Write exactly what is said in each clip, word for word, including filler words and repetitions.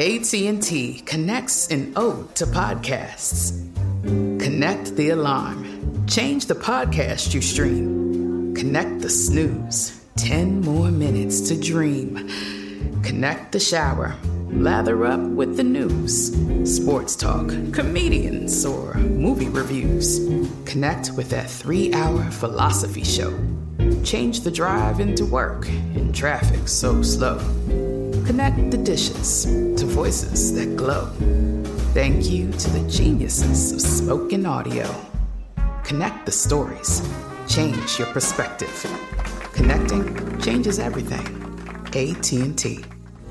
A T and T connects an ode to podcasts. Connect the alarm. Change the podcast you stream. Connect the snooze. Ten more minutes to dream. Connect the shower. Lather up with the news. Sports talk, comedians, or movie reviews. Connect with that three-hour philosophy show. Change the drive into work in traffic so slow. Connect the dishes to voices that glow. Thank you to the geniuses of spoken audio. Connect the stories. Change your perspective. Connecting changes everything. A T and T.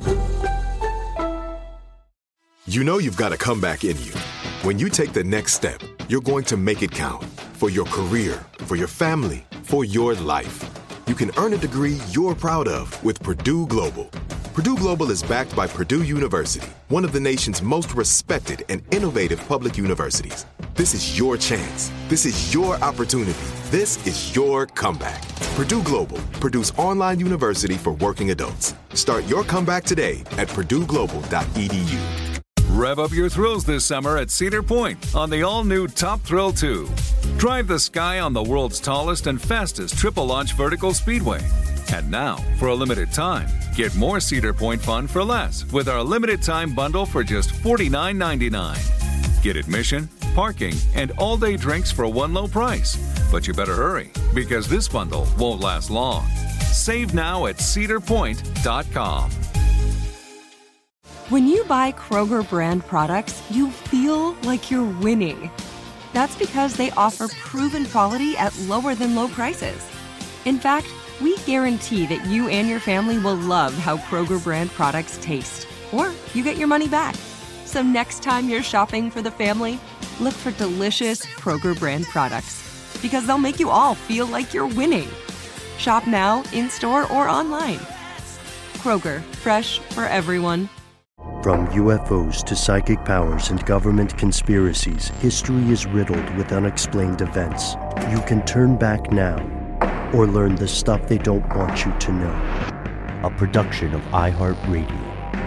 You know you've got a comeback in you. When you take the next step, you're going to make it count. For your career, for your family, for your life. You can earn a degree you're proud of with Purdue Global. Purdue Global is backed by Purdue University, one of the nation's most respected and innovative public universities. This is your chance. This is your opportunity. This is your comeback. Purdue Global, Purdue's online university for working adults. Start your comeback today at purdue global dot e d u. Rev up your thrills this summer at Cedar Point on the all-new Top Thrill two. Drive the sky on the world's tallest and fastest triple-launch vertical speedway. And now, for a limited time, get more Cedar Point fun for less with our limited-time bundle for just forty-nine ninety-nine. Get admission, parking, and all-day drinks for one low price. But you better hurry, because this bundle won't last long. Save now at cedar point dot com. When you buy Kroger brand products, you feel like you're winning. That's because they offer proven quality at lower than low prices. In fact, we guarantee that you and your family will love how Kroger brand products taste, or you get your money back. So next time you're shopping for the family, look for delicious Kroger brand products, because they'll make you all feel like you're winning. Shop now, in-store, or online. Kroger, fresh for everyone. From U F Os to psychic powers and government conspiracies, history is riddled with unexplained events. You can turn back now or learn the stuff they don't want you to know. A production of iHeartRadio.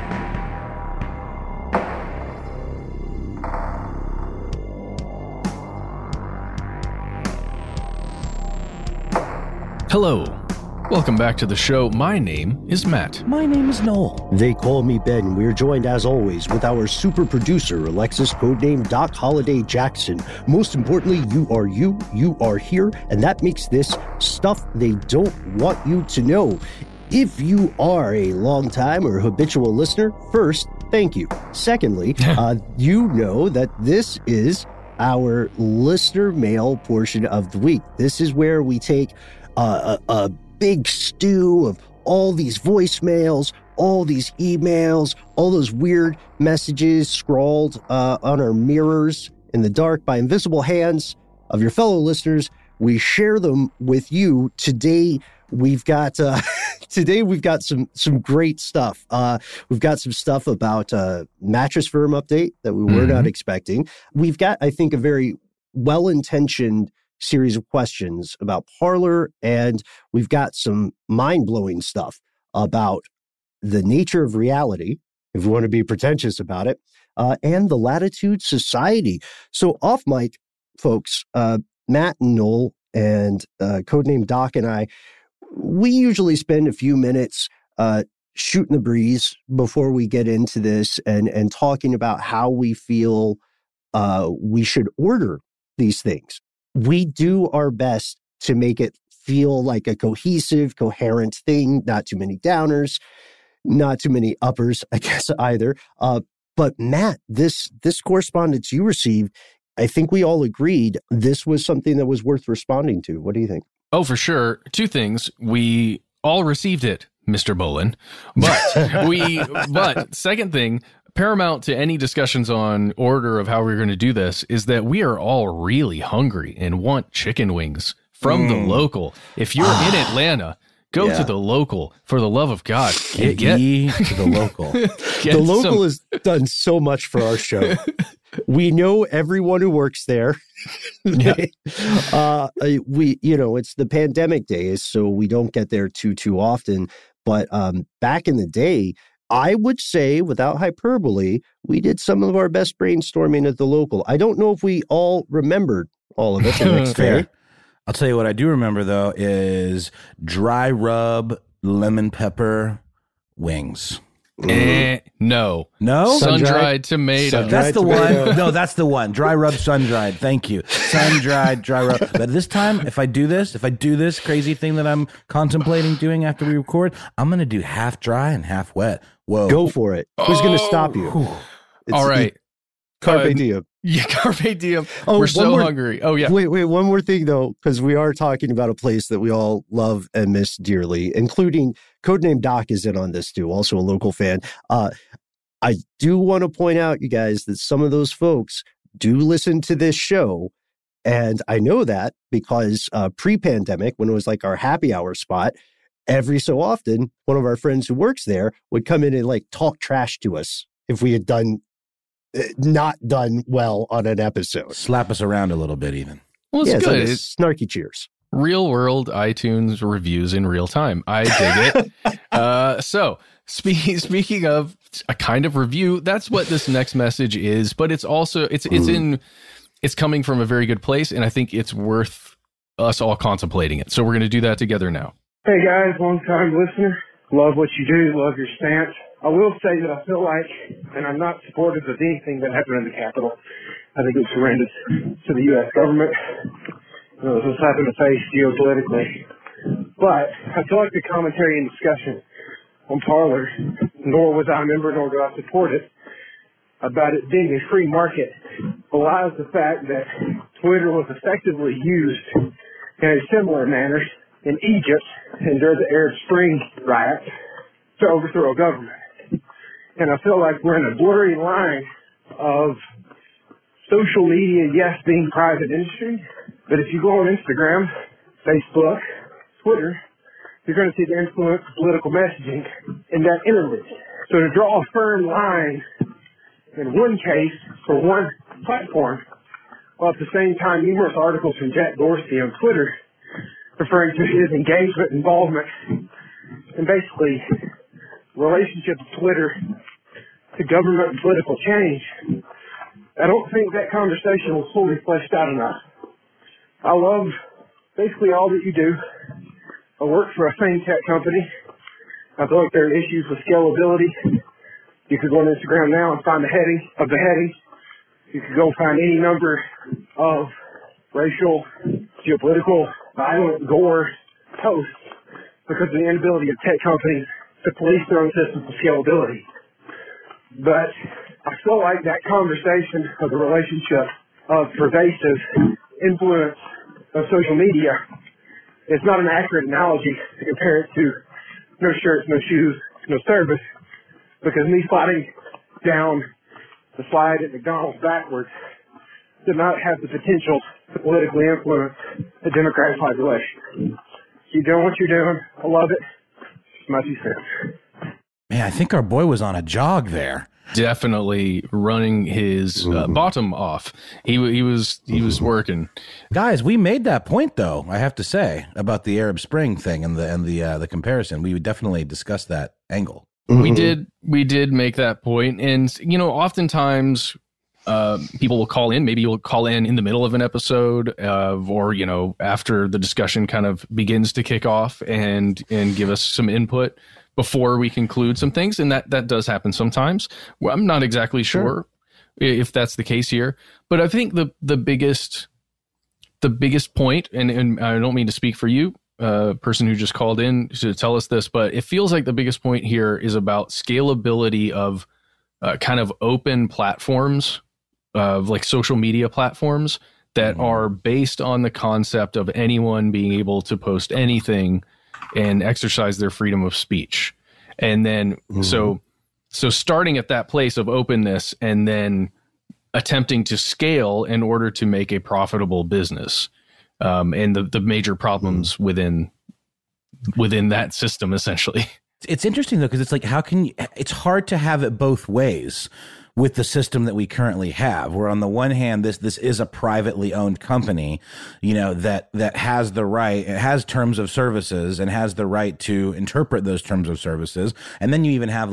Hello. Welcome back to the show. My name is Matt. My name is Noel. They call me Ben. We're joined, as always, with our super producer, Alexis, codename Doc Holliday Jackson. Most importantly, you are you, you are here, and that makes this stuff they don't want you to know. If you are a long-time or habitual listener, first, thank you. Secondly, uh, you know that this is our listener mail portion of the week. This is where we take uh, a, a big stew of all these voicemails, all these emails, all those weird messages scrawled uh, on our mirrors in the dark by invisible hands of your fellow listeners. We share them with you. Today, we've got uh, today we've got some some great stuff. Uh, we've got some stuff about uh, Mattress Firm update that we were mm-hmm. not expecting. We've got, I think, a very well-intentioned series of questions about Parler, and we've got some mind-blowing stuff about the nature of reality, if we want to be pretentious about it, uh, and the Latitude Society. So off mic, folks, uh, Matt and Noel and uh, codename Doc and I, we usually spend a few minutes uh, shooting the breeze before we get into this and, and talking about how we feel uh, we should order these things. We do our best to make it feel like a cohesive, coherent thing, not too many downers, not too many uppers, I guess, either. Uh, but Matt, this this correspondence you received, I think we all agreed this was something that was worth responding to. What do you think? Oh, for sure. Two things. We all received it, Mister Bolin. But we but second thing, paramount to any discussions on order of how we're going to do this is that we are all really hungry and want chicken wings from mm. the local. If you're in Atlanta, go yeah. to the local. For the love of God, get, get to the local. The local some... has done so much for our show. We know everyone who works there. Yeah. uh, we, you know, it's the pandemic days, so we don't get there too, too often. But um, back in the day, I would say, without hyperbole, we did some of our best brainstorming at the local. I don't know if we all remembered all of it the next day. I'll tell you what I do remember, though, is dry rub lemon pepper wings. Eh, no. No? Sun-dried tomato. Sun-dried That's the tomato. one. No, that's the one. Dry rub, sun-dried. Thank you. Sun-dried, dry rub. But this time, if I do this, if I do this crazy thing that I'm contemplating doing after we record, I'm going to do half dry and half wet. Whoa. Go for it. Who's going to stop you? It's All right. Carpe Uh, diem. Yeah, carpe diem. Oh, We're one so more- hungry. Oh, yeah. Wait, wait, one more thing, though, because we are talking about a place that we all love and miss dearly, including Codename Doc is in on this, too, also a local fan. Uh, I do want to point out, you guys, that some of those folks do listen to this show. And I know that because uh, pre-pandemic, when it was like our happy hour spot, every so often, one of our friends who works there would come in and like talk trash to us if we had done not done well on an episode. Slap us around a little bit, even. Well, it's yeah, it's good. like a It's snarky cheers. real world iTunes reviews in real time. I dig it. uh, so, spe- speaking of a kind of review, that's what this next message is. But it's also it's it's in it's coming from a very good place, and I think it's worth us all contemplating it. So we're going to do that together now. Hey guys, long time listener. Love what you do, love your stance. I will say that I feel like, and I'm not supportive of anything that happened in the Capitol. I think it's horrendous to the U S government. You know, this happened to face geopolitically. But I feel like the commentary and discussion on Parler, nor was I a member, nor do I support it, about it being a free market, belies the fact that Twitter was effectively used in a similar manner in Egypt and during the Arab Spring riots to overthrow a government. And I feel like we're in a blurry line of social media, yes, being private industry, but if you go on Instagram, Facebook, Twitter, you're going to see the influence of political messaging in that interlude. So to draw a firm line in one case for one platform, while at the same time numerous articles from Jack Dorsey on Twitter referring to his engagement, involvement, and basically relationship of Twitter to government and political change, I don't think that conversation was fully fleshed out enough. I love basically all that you do. I work for a fintech company. I feel like there are issues with scalability. You could go on Instagram now and find the heading of the heading. You could go find any number of racial, geopolitical, violent, gore posts because of the inability of tech companies to police their own systems of scalability. But I feel like that conversation of the relationship of pervasive influence of social media is not an accurate analogy to compare it to no shirts, no shoes, no service, because me sliding down the slide at McDonald's backwards did not have the potential to politically influence the Democratic population. Keep doing what you're doing. I love it. It's my two cents. Man, I think our boy was on a jog there. Definitely running his uh, bottom off. He w- he was he was working. Guys, we made that point, though, I have to say, about the Arab Spring thing and the and the uh, the comparison. We would definitely discuss that angle. We did we did make that point, and you know, oftentimes uh, people will call in. Maybe you'll call in in the middle of an episode, uh, or you know, after the discussion kind of begins to kick off, and and give us some input before we conclude some things, and that that does happen sometimes. Well, I'm not exactly sure, sure if that's the case here, but I think the the biggest the biggest point, and, and I don't mean to speak for you, uh, person who just called in to tell us this, but it feels like the biggest point here is about scalability of uh, kind of open platforms, of like social media platforms that mm-hmm. are based on the concept of anyone being able to post anything and exercise their freedom of speech. And then, mm-hmm. so, so starting at that place of openness and then attempting to scale in order to make a profitable business. Um, and the, the major problems mm-hmm. within, within that system, essentially. It's interesting though, because it's like, how can you, it's hard to have it both ways with the system that we currently have, where on the one hand, this this is a privately owned company, you know, that that has the right, it has terms of services and has the right to interpret those terms of services. And then you even have like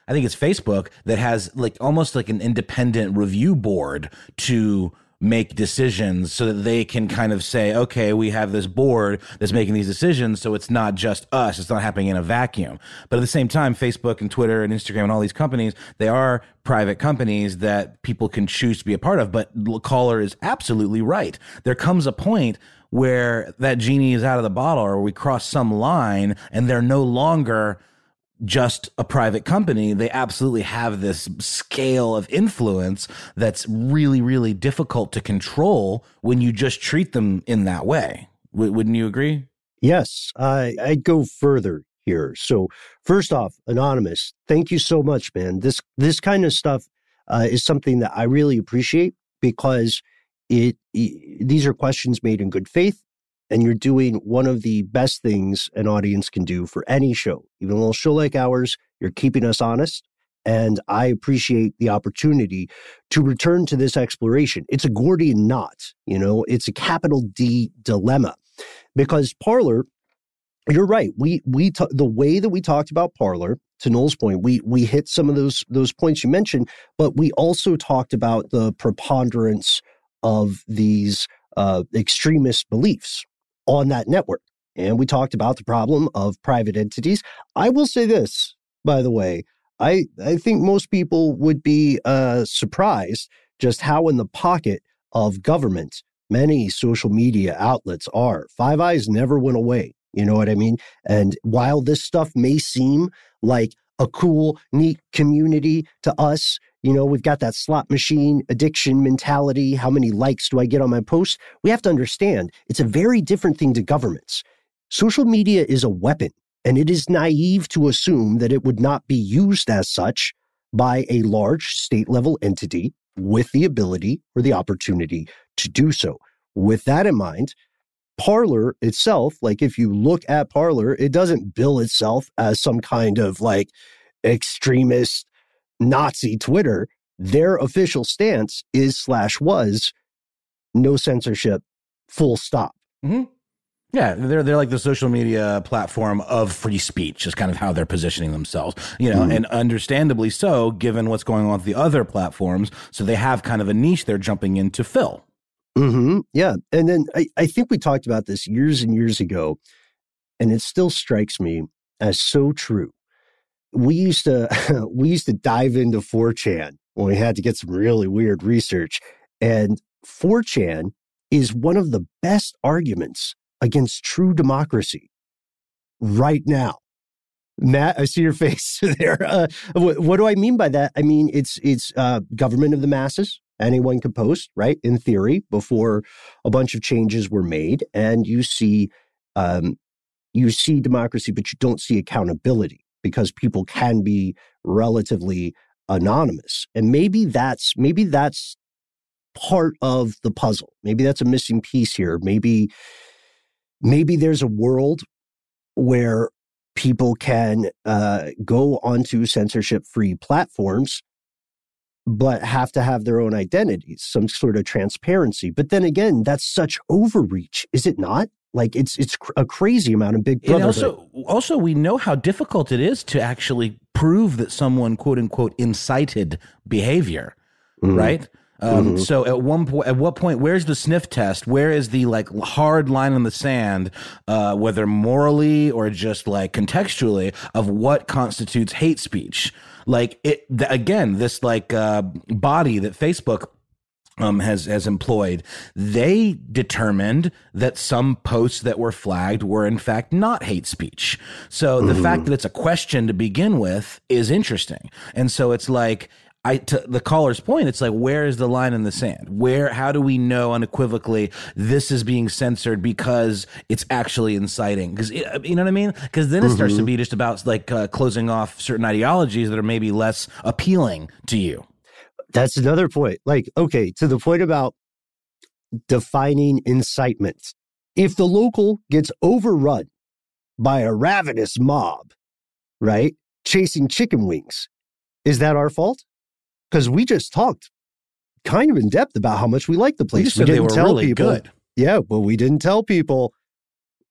I think it's Facebook that has like almost like an independent review board to make decisions so that they can kind of say, okay, we have this board that's making these decisions. So it's not just us. It's not happening in a vacuum. But at the same time, Facebook and Twitter and Instagram and all these companies, they are private companies that people can choose to be a part of. But Caller is absolutely right. There comes a point where that genie is out of the bottle, or we cross some line and they're no longer just a private company. They absolutely have this scale of influence that's really, really difficult to control when you just treat them in that way. W- wouldn't you agree? Yes, I, I'd go further here. So first off, Anonymous, thank you so much, man. This this kind of stuff uh, is something that I really appreciate because it, it these are questions made in good faith. And you're doing one of the best things an audience can do for any show. Even a little show like ours, you're keeping us honest. And I appreciate the opportunity to return to this exploration. It's a Gordian knot, you know, it's a capital D dilemma. Because Parler, you're right. We we t- the way that we talked about Parler, to Noel's point, we we hit some of those those points you mentioned, but we also talked about the preponderance of these uh, extremist beliefs on that network. And we talked about the problem of private entities. I will say this, by the way, I, I think most people would be uh, surprised just how in the pocket of government many social media outlets are. Five Eyes never went away. You know what I mean? And while this stuff may seem like a cool, neat community to us, you know, we've got that slot machine addiction mentality. How many likes do I get on my posts? We have to understand it's a very different thing to governments. Social media is a weapon, and it is naive to assume that it would not be used as such by a large state-level entity with the ability or the opportunity to do so. With that in mind, Parler itself, like if you look at Parler, it doesn't bill itself as some kind of like extremist Nazi Twitter. Their official stance is slash was no censorship, full stop. Mm-hmm. Yeah, they're they're like the social media platform of free speech is kind of how they're positioning themselves, you know, mm-hmm. and understandably so, given what's going on with the other platforms. So they have kind of a niche they're jumping in to fill. Mm-hmm. Yeah. And then I, I think we talked about this years and years ago, and it still strikes me as so true. We used to we used to dive into four chan when we had to get some really weird research. And four chan is one of the best arguments against true democracy right now. Matt, I see your face there. Uh, what, what do I mean by that? I mean, it's it's uh, government of the masses. Anyone could post, right? In theory, before a bunch of changes were made, and you see, um, you see democracy, but you don't see accountability because people can be relatively anonymous, and maybe that's maybe that's part of the puzzle. Maybe that's a missing piece here. Maybe, maybe there's a world where people can uh, go onto censorship-free platforms, but have to have their own identities, some sort of transparency. But then again, that's such overreach, is it not? Like it's it's cr- a crazy amount of big brotherhood. And also, also, we know how difficult it is to actually prove that someone, quote unquote, incited behavior, mm-hmm. right? Um, mm-hmm. So at one point, at what point, where's the sniff test? Where is the like hard line in the sand, uh, whether morally or just like contextually, of what constitutes hate speech? Like it th- again, this like uh, body that Facebook um, has has employed, they determined that some posts that were flagged were in fact not hate speech. So mm-hmm. the fact that it's a question to begin with is interesting, and so it's like. I, to the caller's point, it's like, where is the line in the sand? Where, how do we know unequivocally this is being censored because it's actually inciting? Because, you know what I mean? Because then it mm-hmm. starts to be just about like uh, closing off certain ideologies that are maybe less appealing to you. That's another point. Like, okay, to the point about defining incitement. If the local gets overrun by a ravenous mob, right, chasing chicken wings, is that our fault? Because we just talked kind of in depth about how much we like the place. We, just we didn't they were tell really people. Good. Yeah, but we didn't tell people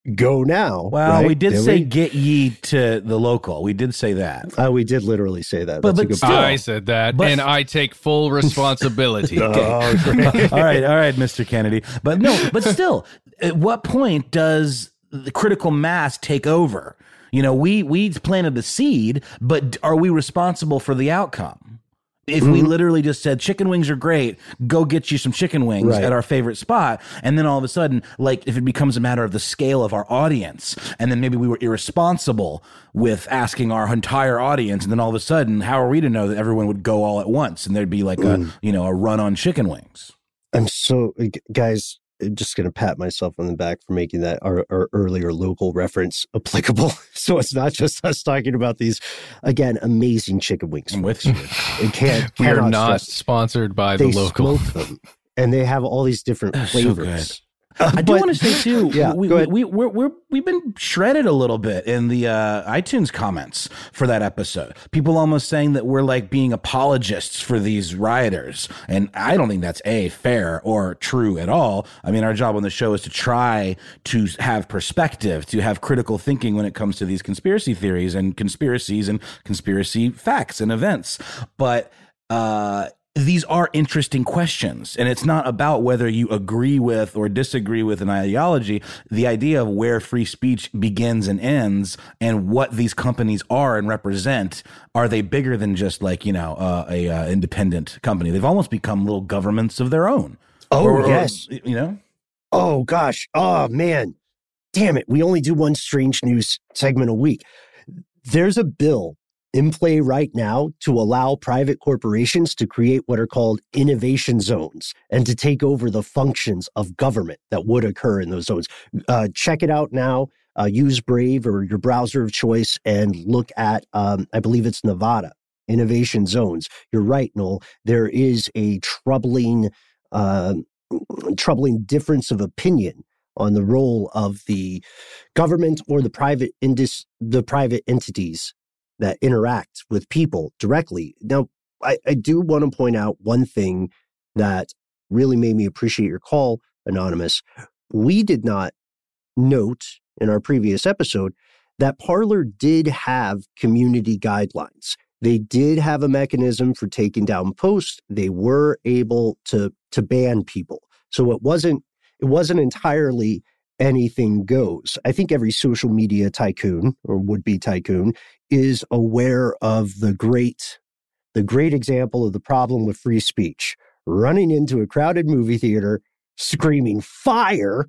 go now. Well, right? we did, did say we? get ye to the local. We did say that. Uh, we did literally say that. But- That's but a good still- point. I said that, But- and I take full responsibility. Oh, great. all right, all right, Mister Kennedy. But no, but still, at what point does the critical mass take over? You know, we we planted the seed, but are we responsible for the outcome? If we literally just said chicken wings are great, go get you some chicken wings Right. at our favorite spot, and then all of a sudden, like if it becomes a matter of the scale of our audience, and then maybe we were irresponsible with asking our entire audience, and then all of a sudden, how are we to know that everyone would go all at once and there'd be like a you know a run on chicken wings? I'm so, guys, I'm just going to pat myself on the back for making that our, our earlier local reference applicable. So it's not just us talking about these, again, amazing chicken wings. I'm with you. It can't, We are cannot not stress- sponsored by they the local. smoke them, and they have all these different So flavors. I do But- want to say too, Yeah, we, go we, ahead. we, we're, we're, we've been shredded a little bit in the uh, iTunes comments for that episode. People almost saying that we're like being apologists for these rioters. And I don't think that's A, fair or true at all. I mean, our job on the show is to try to have perspective, to have critical thinking when it comes to these conspiracy theories and conspiracies and conspiracy facts and events. But, uh, these are interesting questions, and it's not about whether you agree with or disagree with an ideology. The idea of where free speech begins and ends and what these companies are and represent. Are they bigger than just like, you know, uh, a uh, independent company? They've almost become little governments of their own. Oh, Or- or, yes. you know? Oh, gosh. Oh, man. Damn it. We only do one strange news segment a week. There's a bill in play right now to allow private corporations to create what are called innovation zones and to take over the functions of government that would occur in those zones. Uh, check it out now. Uh, use Brave or your browser of choice and look at, um, I believe it's Nevada, innovation zones. You're right, Noel. There is a troubling, uh, troubling difference of opinion on the role of the government or the private indus- the private entities that interact with people directly. Now, I, I do want to point out one thing that really made me appreciate your call, Anonymous. We did not note in our previous episode that Parler did have community guidelines. They did have a mechanism for taking down posts. They were able to to ban people. So it wasn't it wasn't entirely anything goes. I think every social media tycoon or would-be tycoon is aware of the great, the great example of the problem with free speech, running into a crowded movie theater, screaming fire,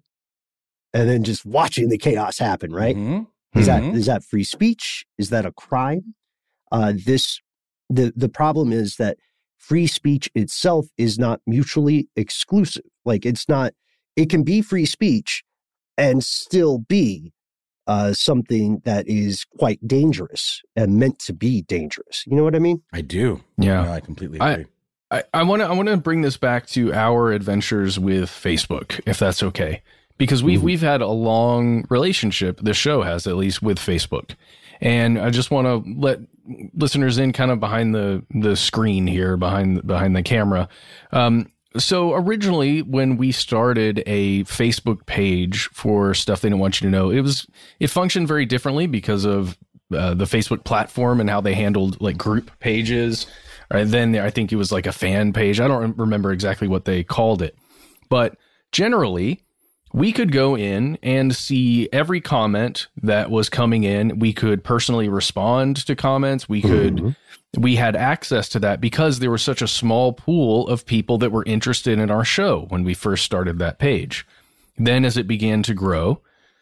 and then just watching the chaos happen, right? Mm-hmm. Is that Mhm. is that free speech? Is that a crime? Uh, this the the problem is that free speech itself is not mutually exclusive. Like it's not. It can be free speech and still be uh, something that is quite dangerous and meant to be dangerous. You know what I mean? I do. Yeah. No, I completely I- agree. I want to I want to bring this back to our adventures with Facebook, if that's okay, because we've we've had a long relationship. The show has, at least, with Facebook, and I just want to let listeners in kind of behind the the screen here, behind behind the camera. Um, so originally, when we started a Facebook page for stuff they didn't want you to know, it was it functioned very differently because of uh, the Facebook platform and how they handled like group pages. And then I think it was like a fan page. I don't remember exactly what they called it. But generally, we could go in and see every comment that was coming in. We could personally respond to comments. We could, mm-hmm. we had access to that because there was such a small pool of people that were interested in our show when we first started that page. Then as it began to grow,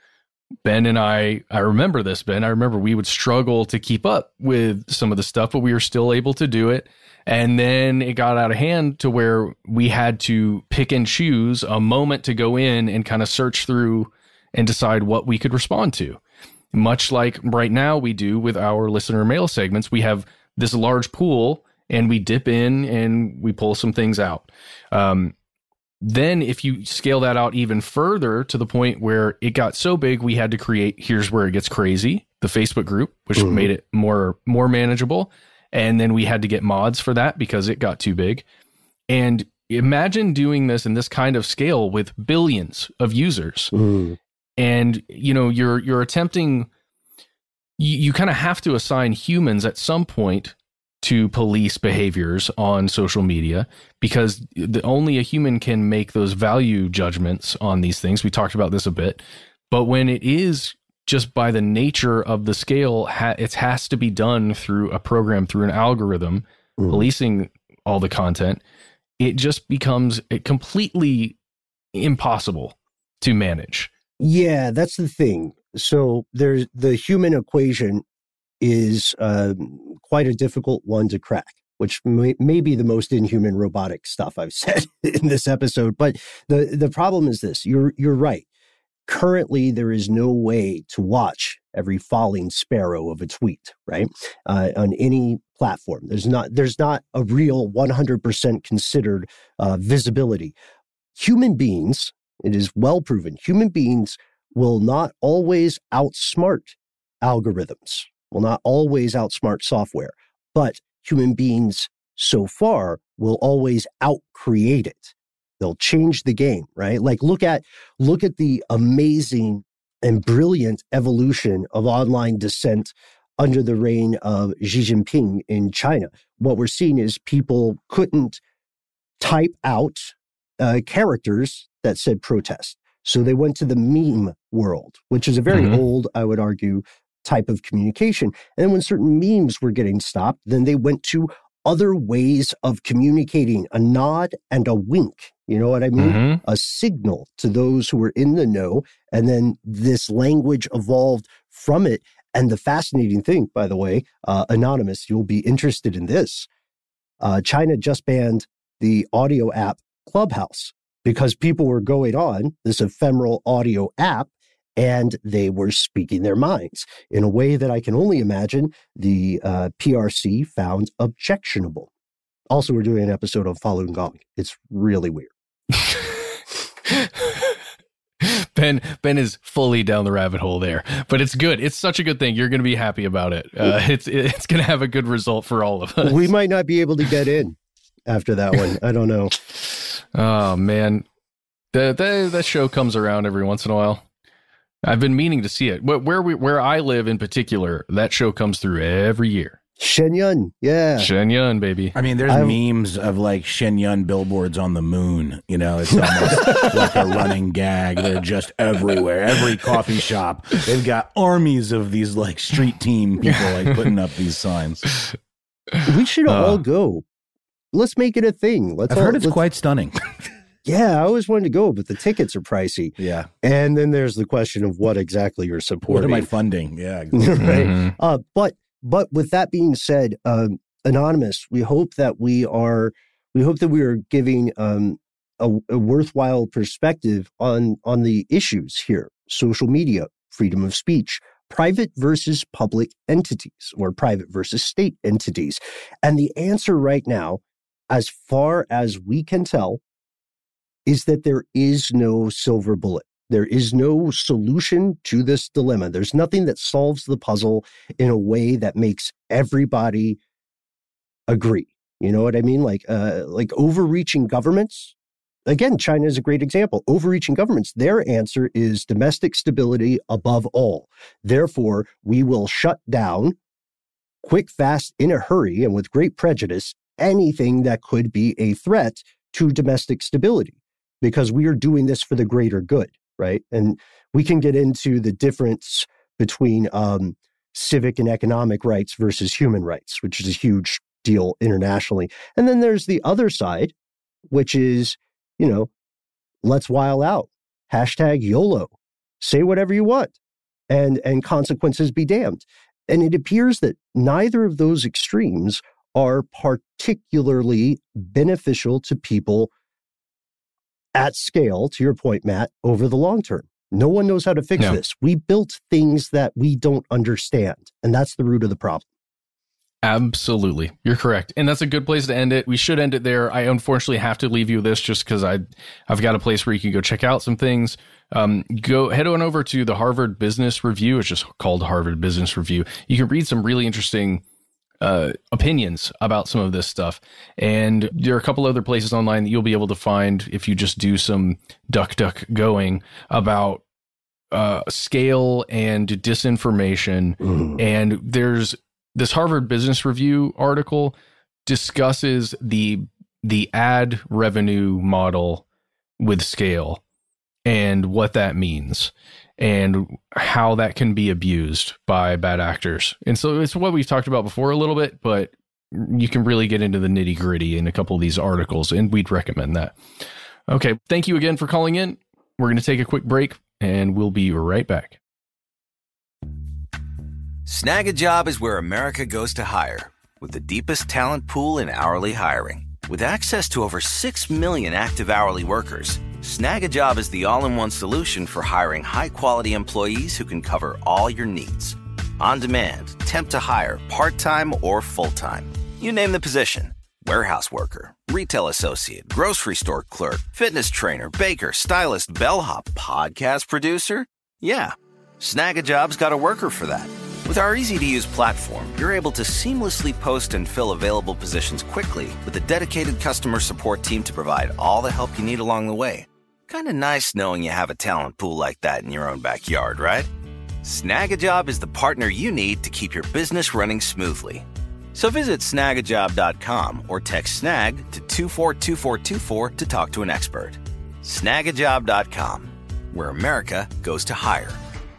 Ben and I, I remember this, Ben, I remember we would struggle to keep up with some of the stuff, but we were still able to do it. And then it got out of hand to where we had to pick and choose a moment to go in and kind of search through and decide what we could respond to. Much like right now we do with our listener mail segments, we have this large pool and we dip in and we pull some things out. Um, Then if you scale that out even further to the point where it got so big, we had to create Here's Where It Gets Crazy, the Facebook group, which mm-hmm. made it more, more manageable. And then we had to get mods for that because it got too big. And imagine doing this in this kind of scale with billions of users. Mm. and you know you're you're attempting. You, you kind of have to assign humans at some point to police behaviors on social media, because the, only a human can make those value judgments on these things. We talked about this a bit, but when it is just by the nature of the scale, ha- it has to be done through a program, through an algorithm, mm. policing all the content. It just becomes completely impossible to manage. Yeah, that's the thing. So there's the human equation is uh, quite a difficult one to crack, which may, may be the most inhuman robotic stuff I've said in this episode. But the, the problem is this. You're you're right. Currently, there is no way to watch every falling sparrow of a tweet, right? Uh, on any platform. There's not there's not a real one hundred percent considered uh, visibility. Human beings, it is well proven, human beings will not always outsmart algorithms, will not always outsmart software, but human beings so far will always outcreate it. They'll change the game, right? Like look at look at the amazing and brilliant evolution of online dissent under the reign of Xi Jinping in China. What we're seeing is people couldn't type out uh, characters that said protest. So they went to the meme world, which is a very mm-hmm. old, I would argue, type of communication. And then when certain memes were getting stopped, then they went to other ways of communicating, a nod and a wink. You know what I mean? Mm-hmm. A signal to those who were in the know. And then this language evolved from it. And the fascinating thing, by the way, uh, Anonymous, you'll be interested in this. Uh, China just banned the audio app Clubhouse because people were going on this ephemeral audio app and they were speaking their minds in a way that I can only imagine the uh, P R C found objectionable. Also, we're doing an episode on Falun Gong. It's really weird. Ben Ben is fully down the rabbit hole there, but it's good. It's such a good thing. You're going to be happy about it. Uh, it's it's going to have a good result for all of us. We might not be able to get in after that one. I don't know. Oh man, the, the that show comes around every once in a while. I've been meaning to see it. Where we where I live in particular, that show comes through every year. Shenyun, yeah. Shenyun, baby. I mean, there's I've, memes of like Shenyun billboards on the moon. You know, it's almost like a running gag. They're just everywhere. Every coffee shop, they've got armies of these like street team people like putting up these signs. We should uh, all go. Let's make it a thing. Let's I've all, heard it's let's, quite stunning. Yeah, I always wanted to go, but the tickets are pricey. Yeah. And then there's the question of what exactly you're supporting. What am I funding? Yeah. Exactly. Right. Mm-hmm. Uh, but But with that being said, um, Anonymous, we hope that we are, we hope that we are giving um, a, a worthwhile perspective on on the issues here: social media, freedom of speech, private versus public entities, or private versus state entities. And the answer right now, as far as we can tell, is that there is no silver bullet. There is no solution to this dilemma. There's nothing that solves the puzzle in a way that makes everybody agree. You know what I mean? Like, uh, like overreaching governments. Again, China is a great example. Overreaching governments, their answer is domestic stability above all. Therefore, we will shut down quick, fast, in a hurry, and with great prejudice, anything that could be a threat to domestic stability, because we are doing this for the greater good. Right. And we can get into the difference between um, civic and economic rights versus human rights, which is a huge deal internationally. And then there's the other side, which is, you know, let's wild out. Hashtag YOLO. Say whatever you want and, and consequences be damned. And it appears that neither of those extremes are particularly beneficial to people at scale, to your point, Matt, over the long term. No one knows how to fix no. this. We built things that we don't understand, and that's the root of the problem. Absolutely. You're correct. And that's a good place to end it. We should end it there. I unfortunately have to leave you with this just because I, I've got a place where you can go check out some things. Um, go head on over to the Harvard Business Review. It's just called Harvard Business Review. You can read some really interesting Uh, opinions about some of this stuff. And there are a couple other places online that you'll be able to find if you just do some duck duck going about uh, scale and disinformation. Mm. And there's this Harvard Business Review article discusses the the ad revenue model with scale and what that means and how that can be abused by bad actors. And so it's what we've talked about before a little bit, but you can really get into the nitty gritty in a couple of these articles, and we'd recommend that. Okay. Thank you again for calling in. We're going to take a quick break and we'll be right back. Snag a Job is where America goes to hire, with the deepest talent pool in hourly hiring. With access to over six million active hourly workers, Snag a Job is the all-in-one solution for hiring high-quality employees who can cover all your needs. On demand, temp to hire, part-time or full-time. You name the position. Warehouse worker, retail associate, grocery store clerk, fitness trainer, baker, stylist, bellhop, podcast producer. Yeah, Snag a Job's got a worker for that. With our easy-to-use platform, you're able to seamlessly post and fill available positions quickly with a dedicated customer support team to provide all the help you need along the way. Kind of nice knowing you have a talent pool like that in your own backyard, right? Snag a Job is the partner you need to keep your business running smoothly. So visit snag a job dot com or text snag to two four two four two four to talk to an expert. snag a job dot com, where America goes to hire.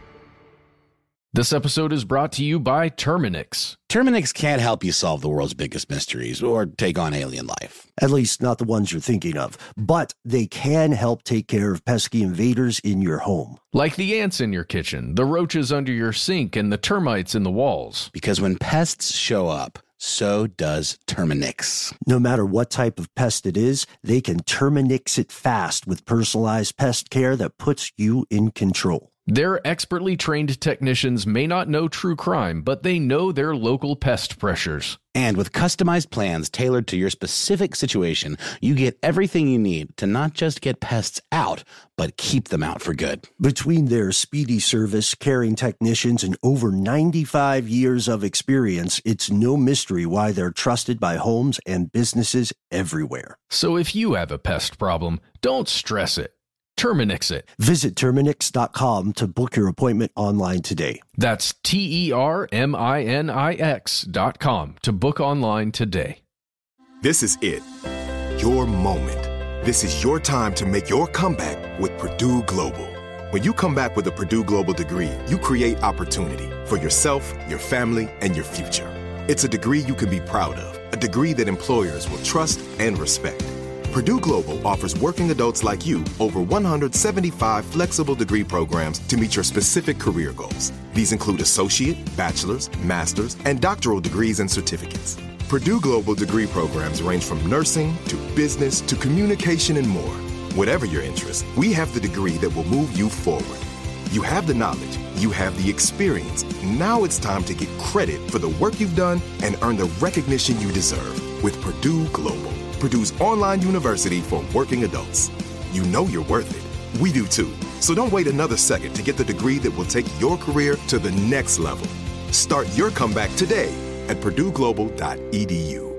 This episode is brought to you by Terminix. Terminix can't help you solve the world's biggest mysteries or take on alien life. At least not the ones you're thinking of. But they can help take care of pesky invaders in your home. Like the ants in your kitchen, the roaches under your sink, and the termites in the walls. Because when pests show up, so does Terminix. No matter what type of pest it is, they can Terminix it fast with personalized pest care that puts you in control. Their expertly trained technicians may not know true crime, but they know their local pest pressures. And with customized plans tailored to your specific situation, you get everything you need to not just get pests out, but keep them out for good. Between their speedy service, caring technicians, and over ninety-five years of experience, it's no mystery why they're trusted by homes and businesses everywhere. So if you have a pest problem, don't stress it. Terminix it. Visit Terminix dot com to book your appointment online today. That's T E R M I N I X dot com to book online today. This is it. Your moment. This is your time to make your comeback with Purdue Global. When you come back with a Purdue Global degree, you create opportunity for yourself, your family, and your future. It's a degree you can be proud of, a degree that employers will trust and respect. Purdue Global offers working adults like you over one hundred seventy-five flexible degree programs to meet your specific career goals. These include associate, bachelor's, master's, and doctoral degrees and certificates. Purdue Global degree programs range from nursing to business to communication and more. Whatever your interest, we have the degree that will move you forward. You have the knowledge, you have the experience. Now it's time to get credit for the work you've done and earn the recognition you deserve with Purdue Global. Purdue's online university for working adults. You know you're worth it. We do too. So don't wait another second to get the degree that will take your career to the next level. Start your comeback today at purdue global dot e d u.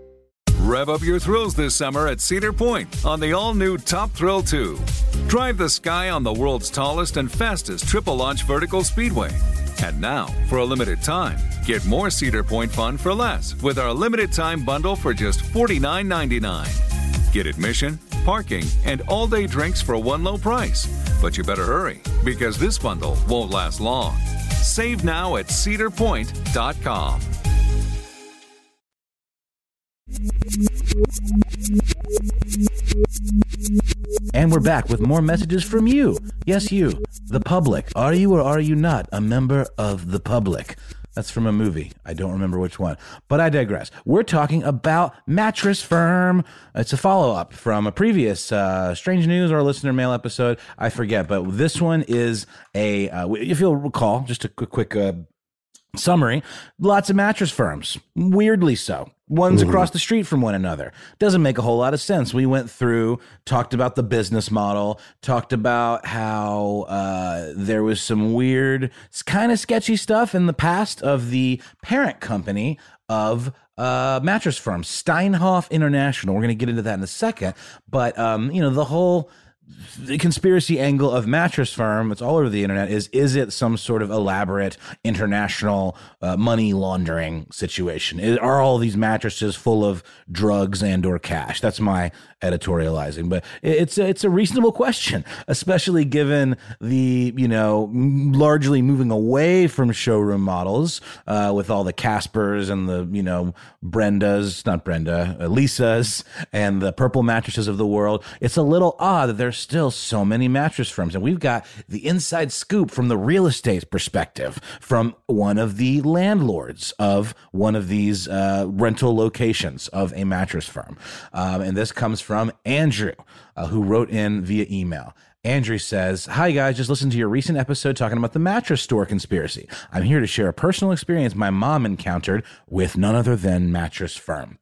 Rev up your thrills this summer at Cedar Point on the all-new Top Thrill two. Drive the sky on the world's tallest and fastest triple-launch vertical speedway. And now, for a limited time, get more Cedar Point fun for less with our limited-time bundle for just forty-nine ninety-nine. Get admission, parking, and all-day drinks for one low price. But you better hurry, because this bundle won't last long. Save now at cedar point dot com. And we're back with more messages from you. Yes, you, the public. Are you or are you not a member of the public? That's from a movie. I don't remember which one, but I digress. We're talking about Mattress Firm. It's a follow-up from a previous uh, Strange News or Listener Mail episode. I forget, but this one is a, uh, if you'll recall, just a quick, quick uh, summary, lots of mattress firms, weirdly so. One's mm-hmm. across the street from one another. Doesn't make a whole lot of sense. We went through, talked about the business model, talked about how uh, there was some weird, kind of sketchy stuff in the past of the parent company of uh, mattress firm, Steinhoff International. We're going to get into that in a second. But, um, you know, the whole the conspiracy angle of Mattress Firm, it's all over the internet, is is it some sort of elaborate international uh, money laundering situation? Is, are all these mattresses full of drugs and or cash? That's my editorializing, but it's a, it's a reasonable question, especially given the, you know, largely moving away from showroom models uh, with all the Caspers and the, you know, Brendas, not Brenda, uh, Lisas and the Purple mattresses of the world. It's a little odd that there's still so many mattress firms, and we've got the inside scoop from the real estate perspective from one of the landlords of one of these uh, rental locations of a mattress firm, um, and this comes from Andrew, uh, who wrote in via email. Andrew says, "Hi guys, just listened to your recent episode talking about the mattress store conspiracy. I'm here to share a personal experience my mom encountered with none other than Mattress Firm.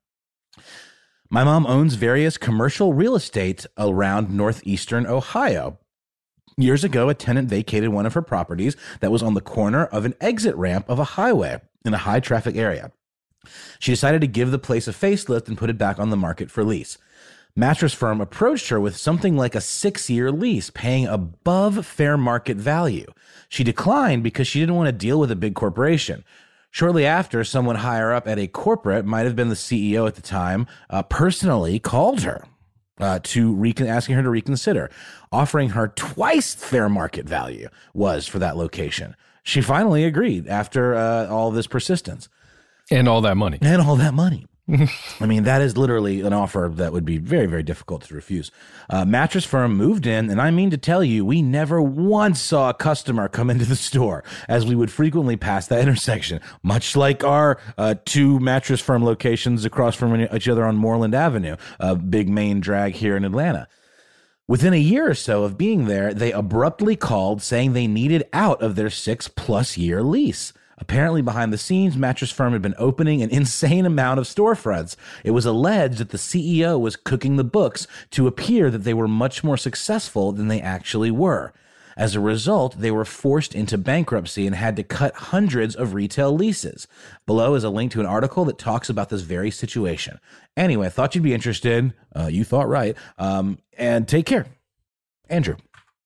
My mom owns various commercial real estate around northeastern Ohio. Years ago, a tenant vacated one of her properties that was on the corner of an exit ramp of a highway in a high traffic area. She decided to give the place a facelift and put it back on the market for lease. Mattress Firm approached her with something like a six-year lease, paying above fair market value. She declined because she didn't want to deal with a big corporation. Shortly after, someone higher up at a corporate, might have been the C E O at the time, uh, personally called her uh, to recon- asking her to reconsider, offering her twice fair market value was for that location. She finally agreed after uh, all this persistence. And all that money. And all that money. I mean, that is literally an offer that would be very, very difficult to refuse. Uh, Mattress Firm moved in, and I mean to tell you, we never once saw a customer come into the store, as we would frequently pass that intersection, much like our uh, two Mattress Firm locations across from each other on Moreland Avenue, a big main drag here in Atlanta. Within a year or so of being there, they abruptly called saying they needed out of their six-plus year lease. Apparently, behind the scenes, Mattress Firm had been opening an insane amount of storefronts. It was alleged that the C E O was cooking the books to appear that they were much more successful than they actually were. As a result, they were forced into bankruptcy and had to cut hundreds of retail leases. Below is a link to an article that talks about this very situation. Anyway, I thought you'd be interested. Uh, you thought right. Um, and take care. Andrew.